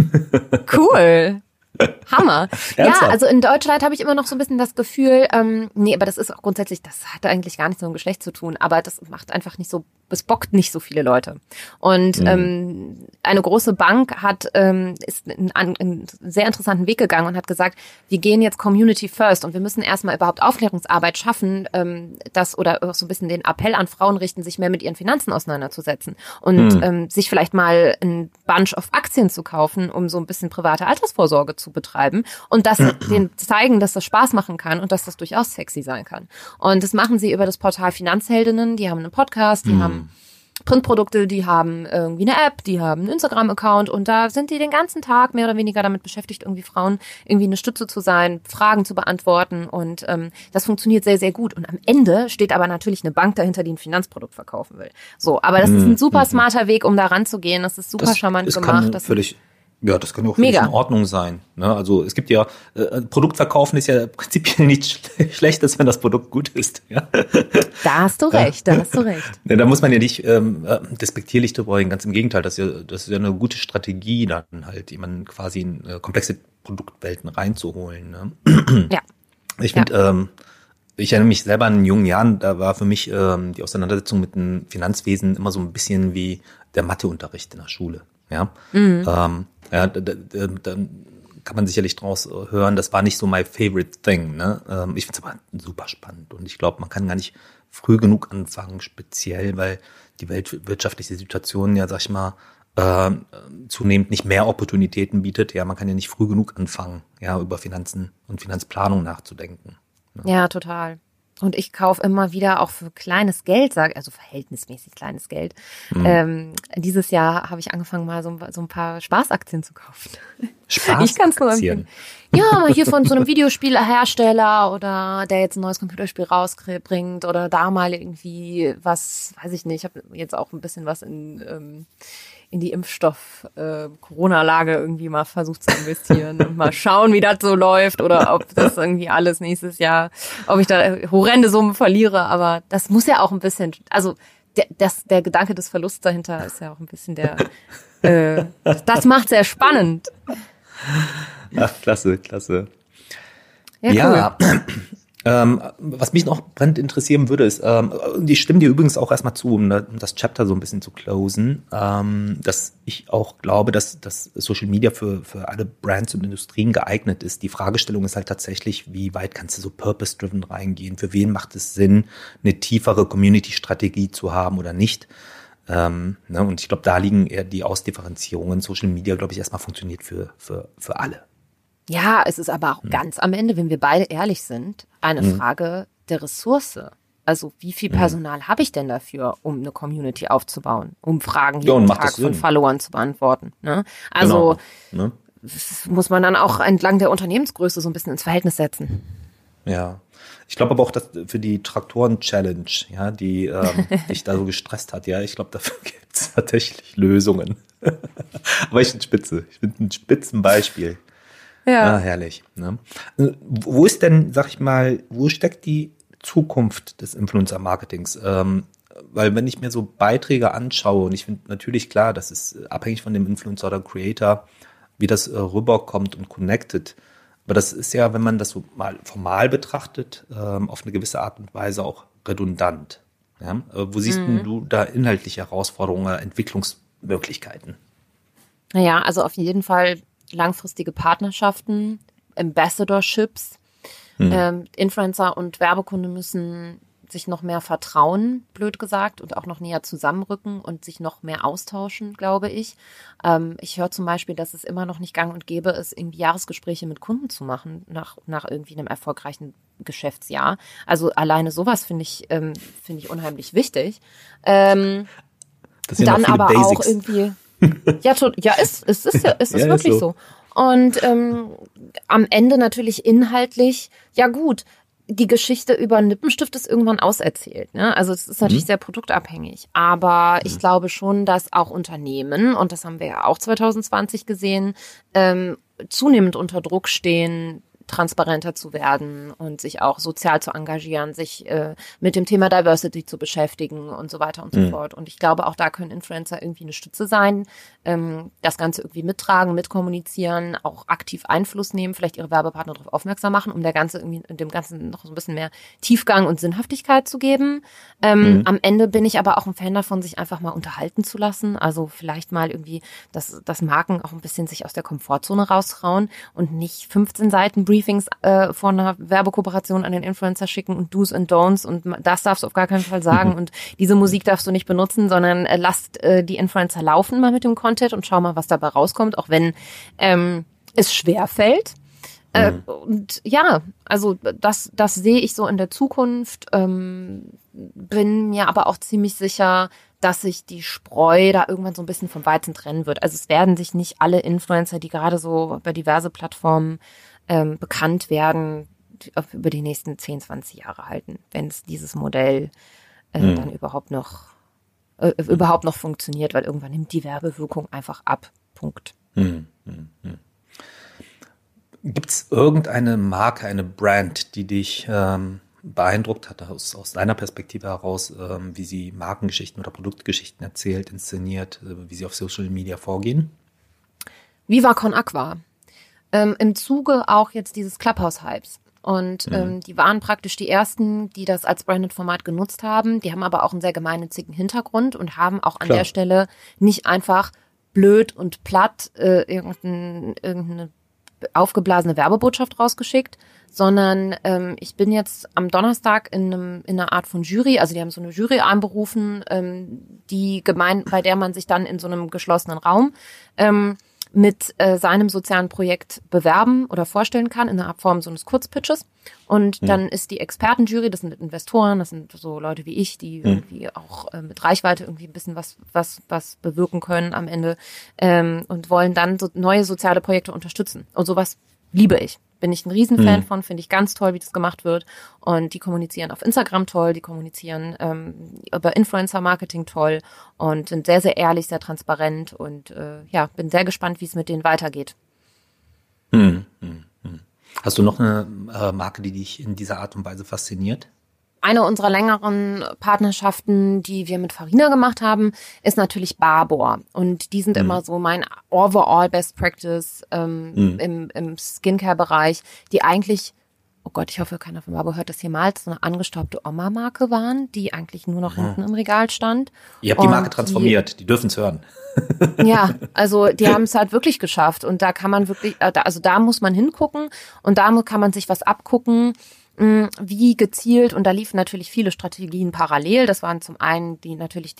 Cool. Hammer. Ja, Ernsthaft? also in Deutschland habe ich immer noch so ein bisschen das Gefühl, ähm, nee, aber das ist auch grundsätzlich, das hat eigentlich gar nichts mit dem Geschlecht zu tun, aber das macht einfach nicht so, es bockt nicht so viele Leute. Und mhm. ähm, eine große Bank hat ähm, ist einen, einen sehr interessanten Weg gegangen und hat gesagt, wir gehen jetzt Community first und wir müssen erstmal überhaupt Aufklärungsarbeit schaffen, ähm, das oder auch so ein bisschen den Appell an Frauen richten, sich mehr mit ihren Finanzen auseinanderzusetzen und mhm. ähm, sich vielleicht mal ein Bunch of Aktien zu kaufen, um so ein bisschen private Altersvorsorge zu betreiben und das denen zeigen, dass das Spaß machen kann und dass das durchaus sexy sein kann. Und das machen sie über das Portal Finanzheldinnen, die haben einen Podcast, die mhm. haben Printprodukte, die haben irgendwie eine App, die haben einen Instagram-Account und da sind die den ganzen Tag mehr oder weniger damit beschäftigt, irgendwie Frauen irgendwie eine Stütze zu sein, Fragen zu beantworten und ähm, das funktioniert sehr, sehr gut. Und am Ende steht aber natürlich eine Bank dahinter, die ein Finanzprodukt verkaufen will. So, aber das ist ein super smarter Weg, um da ranzugehen. Das ist super das, charmant das gemacht. Kann das völlig Ja, das kann auch völlig in Ordnung sein. Ne? Also es gibt ja, äh, Produktverkaufen ist ja prinzipiell nichts Schlechtes, wenn das Produkt gut ist. Ja? Da hast du recht, da hast du recht. Ja, da muss man ja nicht ähm, despektierlich drüber reden, ganz im Gegenteil, das ist, ja, das ist ja eine gute Strategie, dann halt jemanden quasi in äh, komplexe Produktwelten reinzuholen. Ne? Ja. Ich finde, ja. ähm, ich erinnere mich selber an jungen Jahren, da war für mich ähm, die Auseinandersetzung mit dem Finanzwesen immer so ein bisschen wie der Matheunterricht in der Schule. Ja, mhm. ähm, ja, da, da, da kann man sicherlich draus hören, das war nicht so my favorite thing. Ne? Ähm, ich finde es aber super spannend und ich glaube, man kann gar nicht früh genug anfangen, speziell, weil die weltwirtschaftliche Situation ja, sag ich mal, äh, zunehmend nicht mehr Opportunitäten bietet. Ja, man kann ja nicht früh genug anfangen, ja, über Finanzen und Finanzplanung nachzudenken. Ne? Ja, total. Und ich kaufe immer wieder auch für kleines Geld, sage also verhältnismäßig kleines Geld. Mhm. Ähm, dieses Jahr habe ich angefangen, mal so, so ein paar Spaßaktien zu kaufen. Spaßaktien? Ich kann's nur empfehlen. Ja, hier von so einem Videospielhersteller oder der jetzt ein neues Computerspiel rausbringt oder da mal irgendwie was, weiß ich nicht, ich habe jetzt auch ein bisschen was in... Ähm, in die Impfstoff-Corona-Lage äh, irgendwie mal versucht zu investieren und mal schauen, wie das so läuft oder ob das irgendwie alles nächstes Jahr, ob ich da horrende Summen verliere, aber das muss ja auch ein bisschen, also der, das, der Gedanke des Verlusts dahinter ist ja auch ein bisschen der, äh, das macht sehr spannend. Ach, klasse, klasse. Ja, ja cool. Ähm, was mich noch brennend interessieren würde, ist, ähm, ich stimme dir übrigens auch erstmal zu, um das Chapter so ein bisschen zu closen, ähm, dass ich auch glaube, dass, dass Social Media für, für alle Brands und Industrien geeignet ist. Die Fragestellung ist halt tatsächlich, wie weit kannst du so purpose-driven reingehen? Für wen macht es Sinn, eine tiefere Community-Strategie zu haben oder nicht? Ähm, ne, und ich glaube, da liegen eher die Ausdifferenzierungen. Social Media, glaube ich, erstmal funktioniert für, für, für alle. Ja, es ist aber auch hm. ganz am Ende, wenn wir beide ehrlich sind, eine hm. Frage der Ressource. Also wie viel Personal hm. habe ich denn dafür, um eine Community aufzubauen, um Fragen jeden ja, Tag von Followern zu beantworten? Ne? Also genau. ne? Das muss man dann auch entlang der Unternehmensgröße so ein bisschen ins Verhältnis setzen. Ja, ich glaube aber auch, dass für die Traktoren-Challenge, ja, die ähm, dich da so gestresst hat, ja, ich glaube, dafür gibt es tatsächlich Lösungen. Aber ich bin spitze, ich bin ein Spitzenbeispiel. Ja. Ah, herrlich. Ne? Wo ist denn, sag ich mal, wo steckt die Zukunft des Influencer-Marketings? Ähm, weil wenn ich mir so Beiträge anschaue, und ich finde natürlich klar, das ist abhängig von dem Influencer oder Creator, wie das äh, rüberkommt und connected. Aber das ist ja, wenn man das so mal formal betrachtet, ähm, auf eine gewisse Art und Weise auch redundant. Ja? Äh, wo siehst mhm. du da inhaltliche Herausforderungen oder Entwicklungsmöglichkeiten? Naja, also auf jeden Fall langfristige Partnerschaften, Ambassadorships. Mhm. Ähm, Influencer und Werbekunde müssen sich noch mehr vertrauen, blöd gesagt, und auch noch näher zusammenrücken und sich noch mehr austauschen, glaube ich. Ähm, ich höre zum Beispiel, dass es immer noch nicht gang und gäbe ist, irgendwie Jahresgespräche mit Kunden zu machen nach, nach irgendwie einem erfolgreichen Geschäftsjahr. Also alleine sowas finde ich, ähm, finde ich unheimlich wichtig. Ähm, das sind dann aber Basics. Auch irgendwie, ja, to- ja, es, es ist ja, es ist ja, wirklich ist so. so. Und ähm, am Ende natürlich inhaltlich, ja gut, die Geschichte über einen Lippenstift ist irgendwann auserzählt. Ne? Also es ist natürlich mhm. sehr produktabhängig. Aber ich glaube schon, dass auch Unternehmen, und das haben wir ja auch zwanzig zwanzig gesehen, ähm, zunehmend unter Druck stehen, transparenter zu werden und sich auch sozial zu engagieren, sich äh, mit dem Thema Diversity zu beschäftigen und so weiter und so mhm. fort. Und ich glaube, auch da können Influencer irgendwie eine Stütze sein, ähm, das Ganze irgendwie mittragen, mitkommunizieren, auch aktiv Einfluss nehmen, vielleicht ihre Werbepartner darauf aufmerksam machen, um der Ganze irgendwie dem Ganzen noch so ein bisschen mehr Tiefgang und Sinnhaftigkeit zu geben. Ähm, mhm. Am Ende bin ich aber auch ein Fan davon, sich einfach mal unterhalten zu lassen. Also vielleicht mal irgendwie, dass, dass Marken auch ein bisschen sich aus der Komfortzone rausrauen und nicht fünfzehn Seiten Briefings äh, vor einer Werbekooperation an den Influencer schicken und Do's and Don'ts und das darfst du auf gar keinen Fall sagen mhm. und diese Musik darfst du nicht benutzen, sondern äh, lasst äh, die Influencer laufen mal mit dem Content und schau mal, was dabei rauskommt, auch wenn ähm, es schwer fällt. Äh, mhm. Und ja, also das, das sehe ich so in der Zukunft, ähm, bin mir aber auch ziemlich sicher, dass sich die Spreu da irgendwann so ein bisschen vom Weizen trennen wird. Also es werden sich nicht alle Influencer, die gerade so über diverse Plattformen ähm, bekannt werden, über die nächsten zehn, zwanzig Jahre halten, wenn es dieses Modell äh, mhm. dann überhaupt noch äh, überhaupt noch funktioniert, weil irgendwann nimmt die Werbewirkung einfach ab. Punkt. Mhm. Mhm. Gibt es irgendeine Marke, eine Brand, die dich ähm, beeindruckt hat, aus, aus deiner Perspektive heraus, ähm, wie sie Markengeschichten oder Produktgeschichten erzählt, inszeniert, äh, wie sie auf Social Media vorgehen? Viva Con Aqua. Ähm, im Zuge auch jetzt dieses Clubhouse-Hypes. Und mhm. ähm, die waren praktisch die ersten, die das als Branded-Format genutzt haben. Die haben aber auch einen sehr gemeinnützigen Hintergrund und haben auch an Klar. der Stelle nicht einfach blöd und platt äh, irgendein, irgendeine aufgeblasene Werbebotschaft rausgeschickt, sondern ähm, ich bin jetzt am Donnerstag in, einem, in einer Art von Jury, also die haben so eine Jury einberufen, ähm, die gemein, bei der man sich dann in so einem geschlossenen Raum ähm, mit äh, seinem sozialen Projekt bewerben oder vorstellen kann, in der Form so eines Kurzpitches. Und mhm. dann ist die Expertenjury, das sind Investoren, das sind so Leute wie ich, die mhm. irgendwie auch äh, mit Reichweite irgendwie ein bisschen was was was bewirken können am Ende ähm, und wollen dann so neue soziale Projekte unterstützen. Und sowas liebe ich. Bin ich ein Riesenfan mhm. von, finde ich ganz toll, wie das gemacht wird. Und die kommunizieren auf Instagram toll, die kommunizieren ähm, über Influencer-Marketing toll und sind sehr, sehr ehrlich, sehr transparent und äh, ja, bin sehr gespannt, wie es mit denen weitergeht. Mhm. Mhm. Hast du noch eine äh, Marke, die dich in dieser Art und Weise fasziniert? Eine unserer längeren Partnerschaften, die wir mit Farina gemacht haben, ist natürlich Barbour. Und die sind mhm. immer so mein overall Best Practice ähm, mhm. im, im Skincare-Bereich, die eigentlich, oh Gott, ich hoffe, keiner von Barbour hört das jemals, so eine angestaubte Oma-Marke waren, die eigentlich nur noch mhm. hinten im Regal stand. Ihr habt die Marke transformiert, die, die dürfen es hören. Ja, also die haben es halt wirklich geschafft. Und da kann man wirklich, also da muss man hingucken und da kann man sich was abgucken, wie gezielt, und da liefen natürlich viele Strategien parallel. Das waren zum einen die natürlich die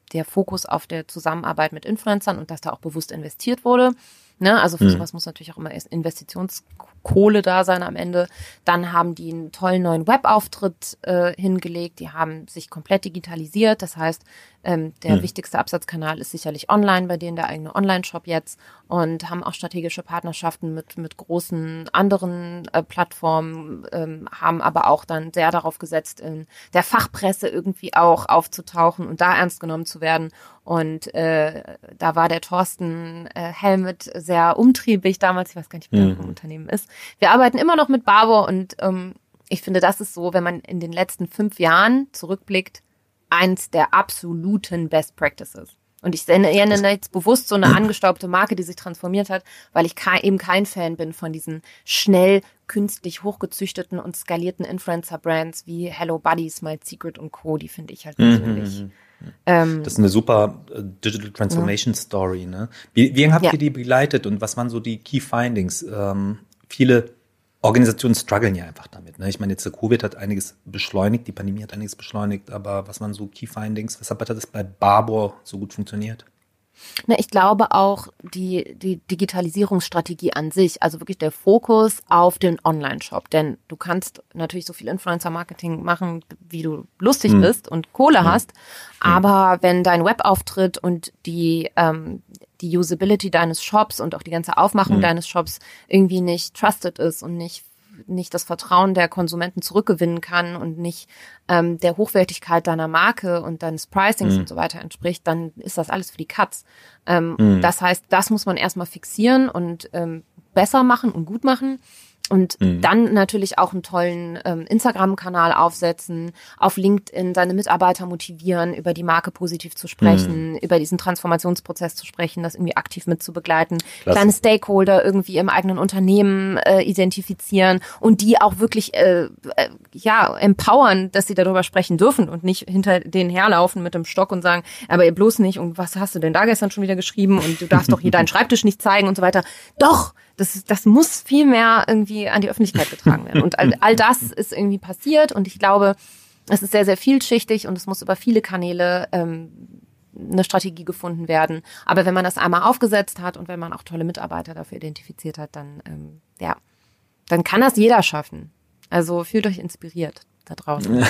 der Fokus auf der Zusammenarbeit mit Influencern und dass da auch bewusst investiert wurde. Ne, also für mhm. sowas muss natürlich auch immer Investitionskohle da sein am Ende. Dann haben die einen tollen neuen Webauftritt äh, hingelegt. Die haben sich komplett digitalisiert. Das heißt, ähm, der mhm. wichtigste Absatzkanal ist sicherlich online, bei denen der eigene Online-Shop jetzt, und haben auch strategische Partnerschaften mit mit großen anderen äh, Plattformen, ähm, haben aber auch dann sehr darauf gesetzt, in der Fachpresse irgendwie auch aufzutauchen und da ernst genommen zu werden. Und äh, da war der Thorsten äh, Helmet sehr umtriebig damals. Ich weiß gar nicht, wie der mhm. im Unternehmen ist. Wir arbeiten immer noch mit Barbour und ähm, ich finde, das ist so, wenn man in den letzten fünf Jahren zurückblickt, eins der absoluten Best Practices. Und ich nenne jetzt bewusst so eine angestaubte Marke, die sich transformiert hat, weil ich ke- eben kein Fan bin von diesen schnell künstlich hochgezüchteten und skalierten Influencer-Brands wie Hello Buddy, Smile Secret und Co. Die finde ich halt persönlich. Mhm. Ähm, das ist eine super uh, Digital Transformation ja. Story. Ne? Wie, wie habt ja. ihr die begleitet und was waren so die Key Findings? Ähm, viele Organisationen strugglen ja einfach damit. Ne? Ich meine, jetzt der Covid hat einiges beschleunigt, die Pandemie hat einiges beschleunigt, aber was waren so Key Findings? Weshalb hat das bei Barbour so gut funktioniert? Na, ich glaube auch die, die Digitalisierungsstrategie an sich, also wirklich der Fokus auf den Online-Shop. Denn du kannst natürlich so viel Influencer-Marketing machen, wie du lustig hm. bist und Kohle hm. hast. Aber hm. wenn dein Webauftritt und die, ähm, die Usability deines Shops und auch die ganze Aufmachung hm. deines Shops irgendwie nicht trusted ist und nicht nicht das Vertrauen der Konsumenten zurückgewinnen kann und nicht ähm, der Hochwertigkeit deiner Marke und deines Pricings mhm. und so weiter entspricht, dann ist das alles für die Katz. Ähm, mhm. Das heißt, das muss man erstmal fixieren und ähm, besser machen und gut machen. Und mhm. dann natürlich auch einen tollen ähm, Instagram-Kanal aufsetzen, auf LinkedIn seine Mitarbeiter motivieren, über die Marke positiv zu sprechen, mhm. über diesen Transformationsprozess zu sprechen, das irgendwie aktiv mit zu begleiten, Klasse. Kleine Stakeholder irgendwie im eigenen Unternehmen äh, identifizieren und die auch wirklich äh, äh, ja empowern, dass sie darüber sprechen dürfen und nicht hinter denen herlaufen mit dem Stock und sagen, aber ihr bloß nicht und was hast du denn da gestern schon wieder geschrieben und du darfst doch hier deinen Schreibtisch nicht zeigen und so weiter. Doch! Das, das muss viel mehr irgendwie an die Öffentlichkeit getragen werden. Und all, all das ist irgendwie passiert. Und ich glaube, es ist sehr, sehr vielschichtig und es muss über viele Kanäle ähm, eine Strategie gefunden werden. Aber wenn man das einmal aufgesetzt hat und wenn man auch tolle Mitarbeiter dafür identifiziert hat, dann, ähm, ja, dann kann das jeder schaffen. Also fühlt euch inspiriert da draußen.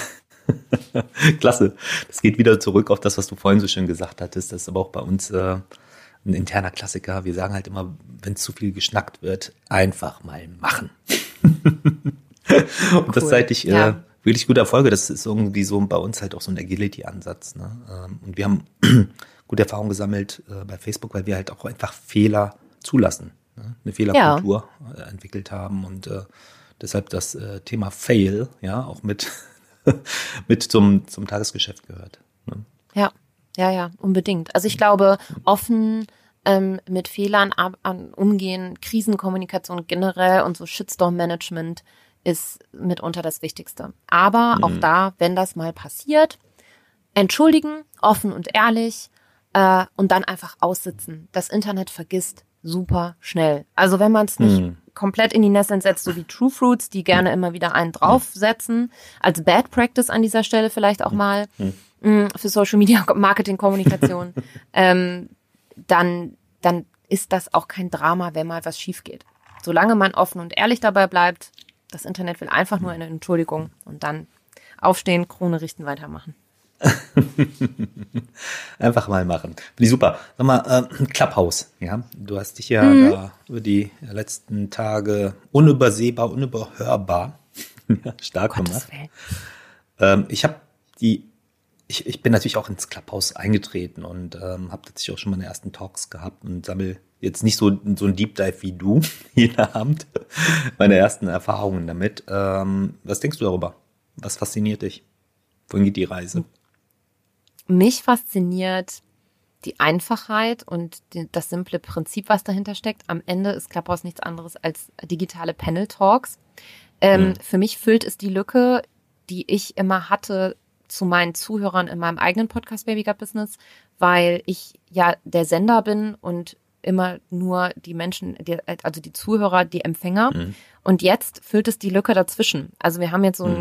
Klasse. Das geht wieder zurück auf das, was du vorhin so schön gesagt hattest. Das ist aber auch bei uns äh, ein interner Klassiker. Wir sagen halt immer, wenn zu viel geschnackt wird, einfach mal machen. Und cool. Das seit ich ja. äh, wirklich gute Erfolge. Das ist irgendwie so bei uns halt auch so ein Agility-Ansatz. Ne? Und wir haben gute Erfahrungen gesammelt äh, bei Facebook, weil wir halt auch einfach Fehler zulassen. Ne? Eine Fehlerkultur ja. äh, entwickelt haben und äh, deshalb das äh, Thema Fail ja auch mit, mit zum, zum Tagesgeschäft gehört. Ne? Ja. Ja, ja, unbedingt. Also ich glaube, offen ähm, mit Fehlern ab, an, umgehen, Krisenkommunikation generell und so Shitstorm-Management ist mitunter das Wichtigste. Aber mhm. auch da, wenn das mal passiert, entschuldigen, offen und ehrlich äh, und dann einfach aussitzen. Das Internet vergisst super schnell. Also wenn man es nicht mhm. komplett in die Nesseln setzt, so wie True Fruits, die gerne immer wieder einen draufsetzen, als Bad Practice an dieser Stelle vielleicht auch mal, mhm. für Social Media Marketing, Kommunikation, ähm, dann, dann ist das auch kein Drama, wenn mal was schief geht. Solange man offen und ehrlich dabei bleibt, das Internet will einfach nur eine Entschuldigung und dann aufstehen, Krone richten, weitermachen. Einfach mal machen. Finde ich super. Sag mal, äh, Clubhouse, ja. Du hast dich ja mhm. da über die letzten Tage unübersehbar, unüberhörbar stark Gottes gemacht. Ähm, ich habe die Ich, ich bin natürlich auch ins Clubhouse eingetreten und ähm, habe tatsächlich auch schon meine ersten Talks gehabt und sammle jetzt nicht so, so ein Deep Dive wie du jeden Abend meine ersten Erfahrungen damit. Ähm, was denkst du darüber? Was fasziniert dich? Wohin geht die Reise? Mich fasziniert die Einfachheit und die, das simple Prinzip, was dahinter steckt. Am Ende ist Clubhouse nichts anderes als digitale Panel-Talks. Ähm, hm. Für mich füllt es die Lücke, die ich immer hatte zu meinen Zuhörern in meinem eigenen Podcast Baby Gut Business, weil ich ja der Sender bin und immer nur die Menschen, die, also die Zuhörer, die Empfänger. Mhm. Und jetzt füllt es die Lücke dazwischen. Also wir haben jetzt so ein, mhm.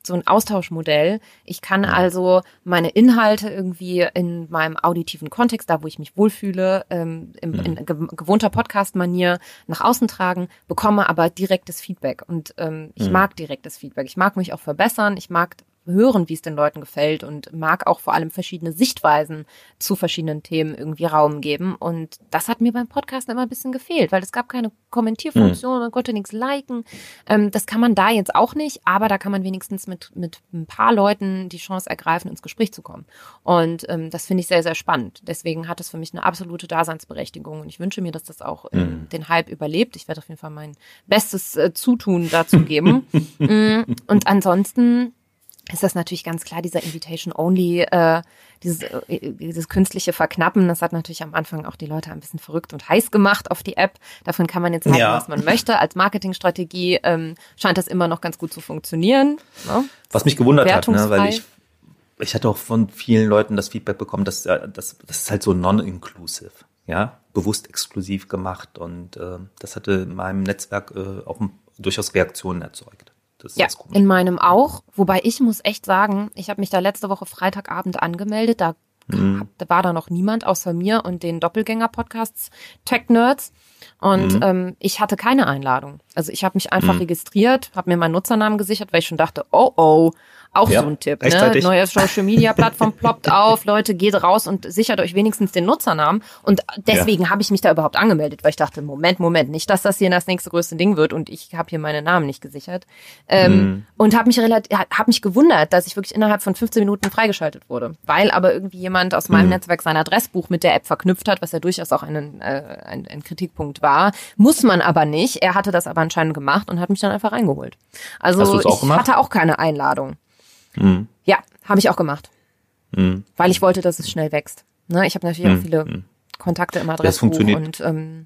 so ein Austauschmodell. Ich kann also meine Inhalte irgendwie in meinem auditiven Kontext, da wo ich mich wohlfühle, ähm, im, in gewohnter Podcast-Manier nach außen tragen, bekomme aber direktes Feedback. Und ähm, ich Mhm. mag direktes Feedback. Ich mag mich auch verbessern. Ich mag hören, wie es den Leuten gefällt und mag auch vor allem verschiedene Sichtweisen zu verschiedenen Themen irgendwie Raum geben. Und das hat mir beim Podcasten immer ein bisschen gefehlt, weil es gab keine Kommentierfunktion, man konnte nichts liken. Ähm, das kann man da jetzt auch nicht, aber da kann man wenigstens mit mit ein paar Leuten die Chance ergreifen, ins Gespräch zu kommen. Und ähm, das finde ich sehr, sehr spannend. Deswegen hat es für mich eine absolute Daseinsberechtigung und ich wünsche mir, dass das auch ähm, Mhm. den Hype überlebt. Ich werde auf jeden Fall mein bestes äh, Zutun dazu geben. Mm, und ansonsten ist das natürlich ganz klar, dieser Invitation-Only, äh, dieses, äh, dieses künstliche Verknappen, das hat natürlich am Anfang auch die Leute ein bisschen verrückt und heiß gemacht auf die App. Davon kann man jetzt halten, Ja. was man möchte. Als Marketingstrategie ähm, scheint das immer noch ganz gut zu funktionieren. Ne? Was mich gewundert hat, ne, weil Wertungsfrei. ich ich hatte auch von vielen Leuten das Feedback bekommen, dass äh, das, das ist halt so non-inclusive, ja, bewusst exklusiv gemacht und äh, das hatte in meinem Netzwerk äh, auch durchaus Reaktionen erzeugt. Das ist Ja, das Komische. in meinem auch. Wobei ich muss echt sagen, ich habe mich da letzte Woche Freitagabend angemeldet. Da Mhm. da war da noch niemand außer mir und den Doppelgänger-Podcasts Tech Nerds. Und Mhm. ähm, ich hatte keine Einladung. Also ich habe mich einfach Mhm. registriert, habe mir meinen Nutzernamen gesichert, weil ich schon dachte, oh oh, auch Ja, so ein Tipp. Ne? rechtzeitig. Neue Social-Media-Plattform ploppt auf. Leute, geht raus und sichert euch wenigstens den Nutzernamen. Und deswegen habe ich mich da überhaupt angemeldet, weil ich dachte, Moment, Moment, nicht, dass das hier das nächste größte Ding wird und ich habe hier meine Namen nicht gesichert. Ähm, Mhm. Und habe mich relativ, hab mich gewundert, dass ich wirklich innerhalb von fünfzehn Minuten freigeschaltet wurde. Weil aber irgendwie jemand aus meinem Mhm. Netzwerk sein Adressbuch mit der App verknüpft hat, was ja durchaus auch ein, äh, ein, ein Kritikpunkt war. Muss man aber nicht. Er hatte das aber anscheinend gemacht und hat mich dann einfach reingeholt. Also Hast du es auch ich gemacht? hatte auch keine Einladung. Mhm. Ja, habe ich auch gemacht. Mhm. Weil ich wollte, dass es schnell wächst. Ne, ich habe natürlich auch Mhm. viele Mhm. Kontakte im Das Adressbuch funktioniert. und ähm,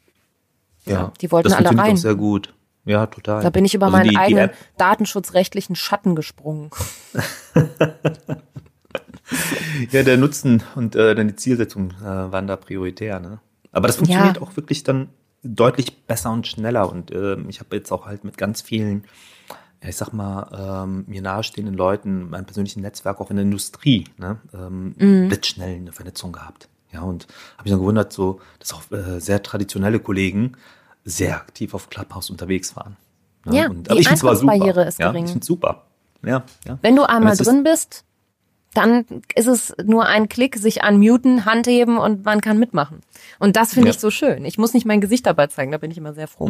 Ja, ja, die wollten das alle funktioniert rein. auch sehr gut. Ja, total. Da bin ich über Also meinen die, die eigenen App, datenschutzrechtlichen Schatten gesprungen. ja, der Nutzen und äh, dann die Zielsetzung äh, waren da prioritär, ne? Aber das funktioniert Ja. auch wirklich dann deutlich besser und schneller und ähm, ich habe jetzt auch halt mit ganz vielen, ja, ich sag mal, ähm, mir nahestehenden Leuten, meinem persönlichen Netzwerk auch in der Industrie, ne, ähm, Mhm. blitzschnell eine Vernetzung gehabt. Ja, und habe mich dann gewundert, so, dass auch äh, sehr traditionelle Kollegen sehr aktiv auf Clubhouse unterwegs waren. Ja, und, die aber ich finde es super. Eintrittsbarriere ist ja, gering. Ich finde es super. Ja, ja. Wenn du einmal es ist- drin bist, dann ist es nur ein Klick, sich unmuten, Hand heben und man kann mitmachen. Und das finde Ja. ich so schön. Ich muss nicht mein Gesicht dabei zeigen, da bin ich immer sehr froh.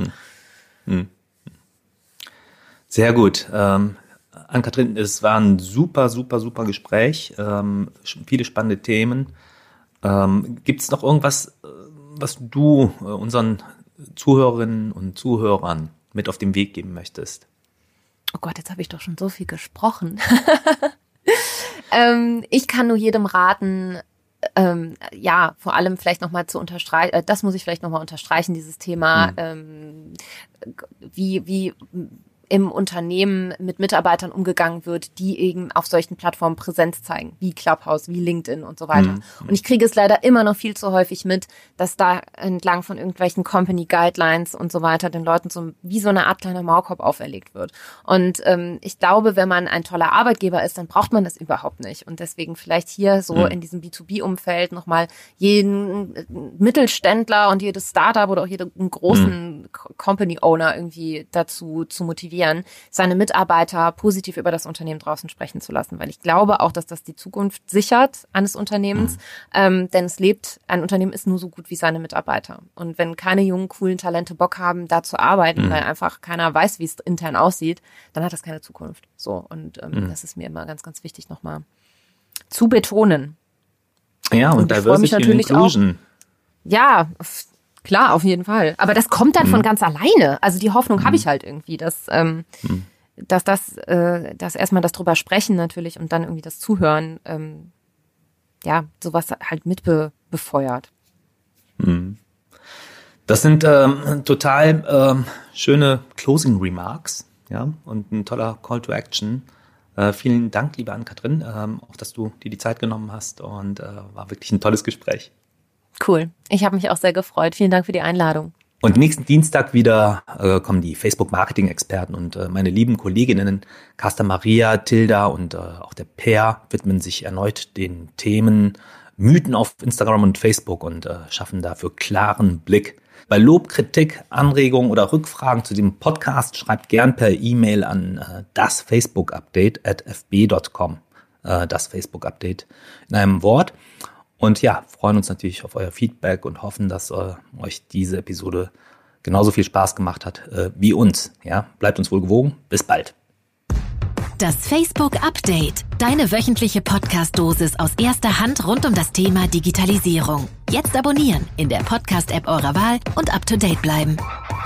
Sehr gut. Ähm, Ann-Kathrin, es war ein super, super, super Gespräch. Ähm, sch- viele spannende Themen. Ähm, Gibt es noch irgendwas, äh, was du äh, unseren Zuhörerinnen und Zuhörern mit auf den Weg geben möchtest? Oh Gott, jetzt habe ich doch schon so viel gesprochen. ähm, ich kann nur jedem raten, ähm, ja, vor allem vielleicht nochmal zu unterstreichen, äh, das muss ich vielleicht nochmal unterstreichen, dieses Thema, Mhm. ähm, wie, wie im Unternehmen mit Mitarbeitern umgegangen wird, die eben auf solchen Plattformen Präsenz zeigen, wie Clubhouse, wie LinkedIn und so weiter. Mhm. Und ich kriege es leider immer noch viel zu häufig mit, dass da entlang von irgendwelchen Company Guidelines und so weiter den Leuten so wie so eine Art kleiner Maulkorb auferlegt wird. Und ähm, ich glaube, wenn man ein toller Arbeitgeber ist, dann braucht man das überhaupt nicht. Und deswegen vielleicht hier so Mhm. in diesem B zwei B-Umfeld nochmal jeden Mittelständler und jedes Startup oder auch jeden großen Company Owner irgendwie dazu zu motivieren, seine Mitarbeiter positiv über das Unternehmen draußen sprechen zu lassen. Weil ich glaube auch, dass das die Zukunft sichert eines Unternehmens. Mhm. Ähm, denn es lebt, ein Unternehmen ist nur so gut wie seine Mitarbeiter. Und wenn keine jungen, coolen Talente Bock haben, da zu arbeiten, Mhm. weil einfach keiner weiß, wie es intern aussieht, dann hat das keine Zukunft. So. Und ähm, Mhm. das ist mir immer ganz, ganz wichtig nochmal zu betonen. Ja, und, Und ich freu mich Diversity and natürlich auch- Inclusion. Ja, f- klar, auf jeden Fall. Aber das kommt dann von ganz alleine. Also die Hoffnung habe ich halt irgendwie, dass, ähm, dass das, äh, dass erstmal das drüber sprechen natürlich und dann irgendwie das Zuhören, ähm, ja, sowas halt mitbe befeuert. Das sind ähm, total ähm, schöne Closing Remarks, ja, und ein toller Call to Action. Äh, vielen Dank, liebe Ann-Kathrin, ähm, auch dass du dir die Zeit genommen hast und äh, war wirklich ein tolles Gespräch. Cool. Ich habe mich auch sehr gefreut. Vielen Dank für die Einladung. Und nächsten Dienstag wieder äh, kommen die Facebook-Marketing-Experten und äh, meine lieben Kolleginnen Carsta Maria, Tilda und äh, auch der Per widmen sich erneut den Themen Mythen auf Instagram und Facebook und äh, schaffen dafür klaren Blick. Bei Lob, Kritik, Anregungen oder Rückfragen zu dem Podcast schreibt gern per E-Mail an äh, das Facebook Update at f b dot com. Äh, das Facebook Update in einem Wort. Und ja, freuen uns natürlich auf euer Feedback und hoffen, dass äh, euch diese Episode genauso viel Spaß gemacht hat äh, wie uns. Ja, bleibt uns wohl gewogen. Bis bald. Das Facebook Update. Deine wöchentliche Podcast-Dosis aus erster Hand rund um das Thema Digitalisierung. Jetzt abonnieren in der Podcast-App eurer Wahl und up to date bleiben.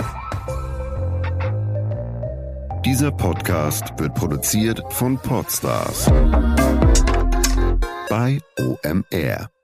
Dieser Podcast wird produziert von Podstars bei O M R.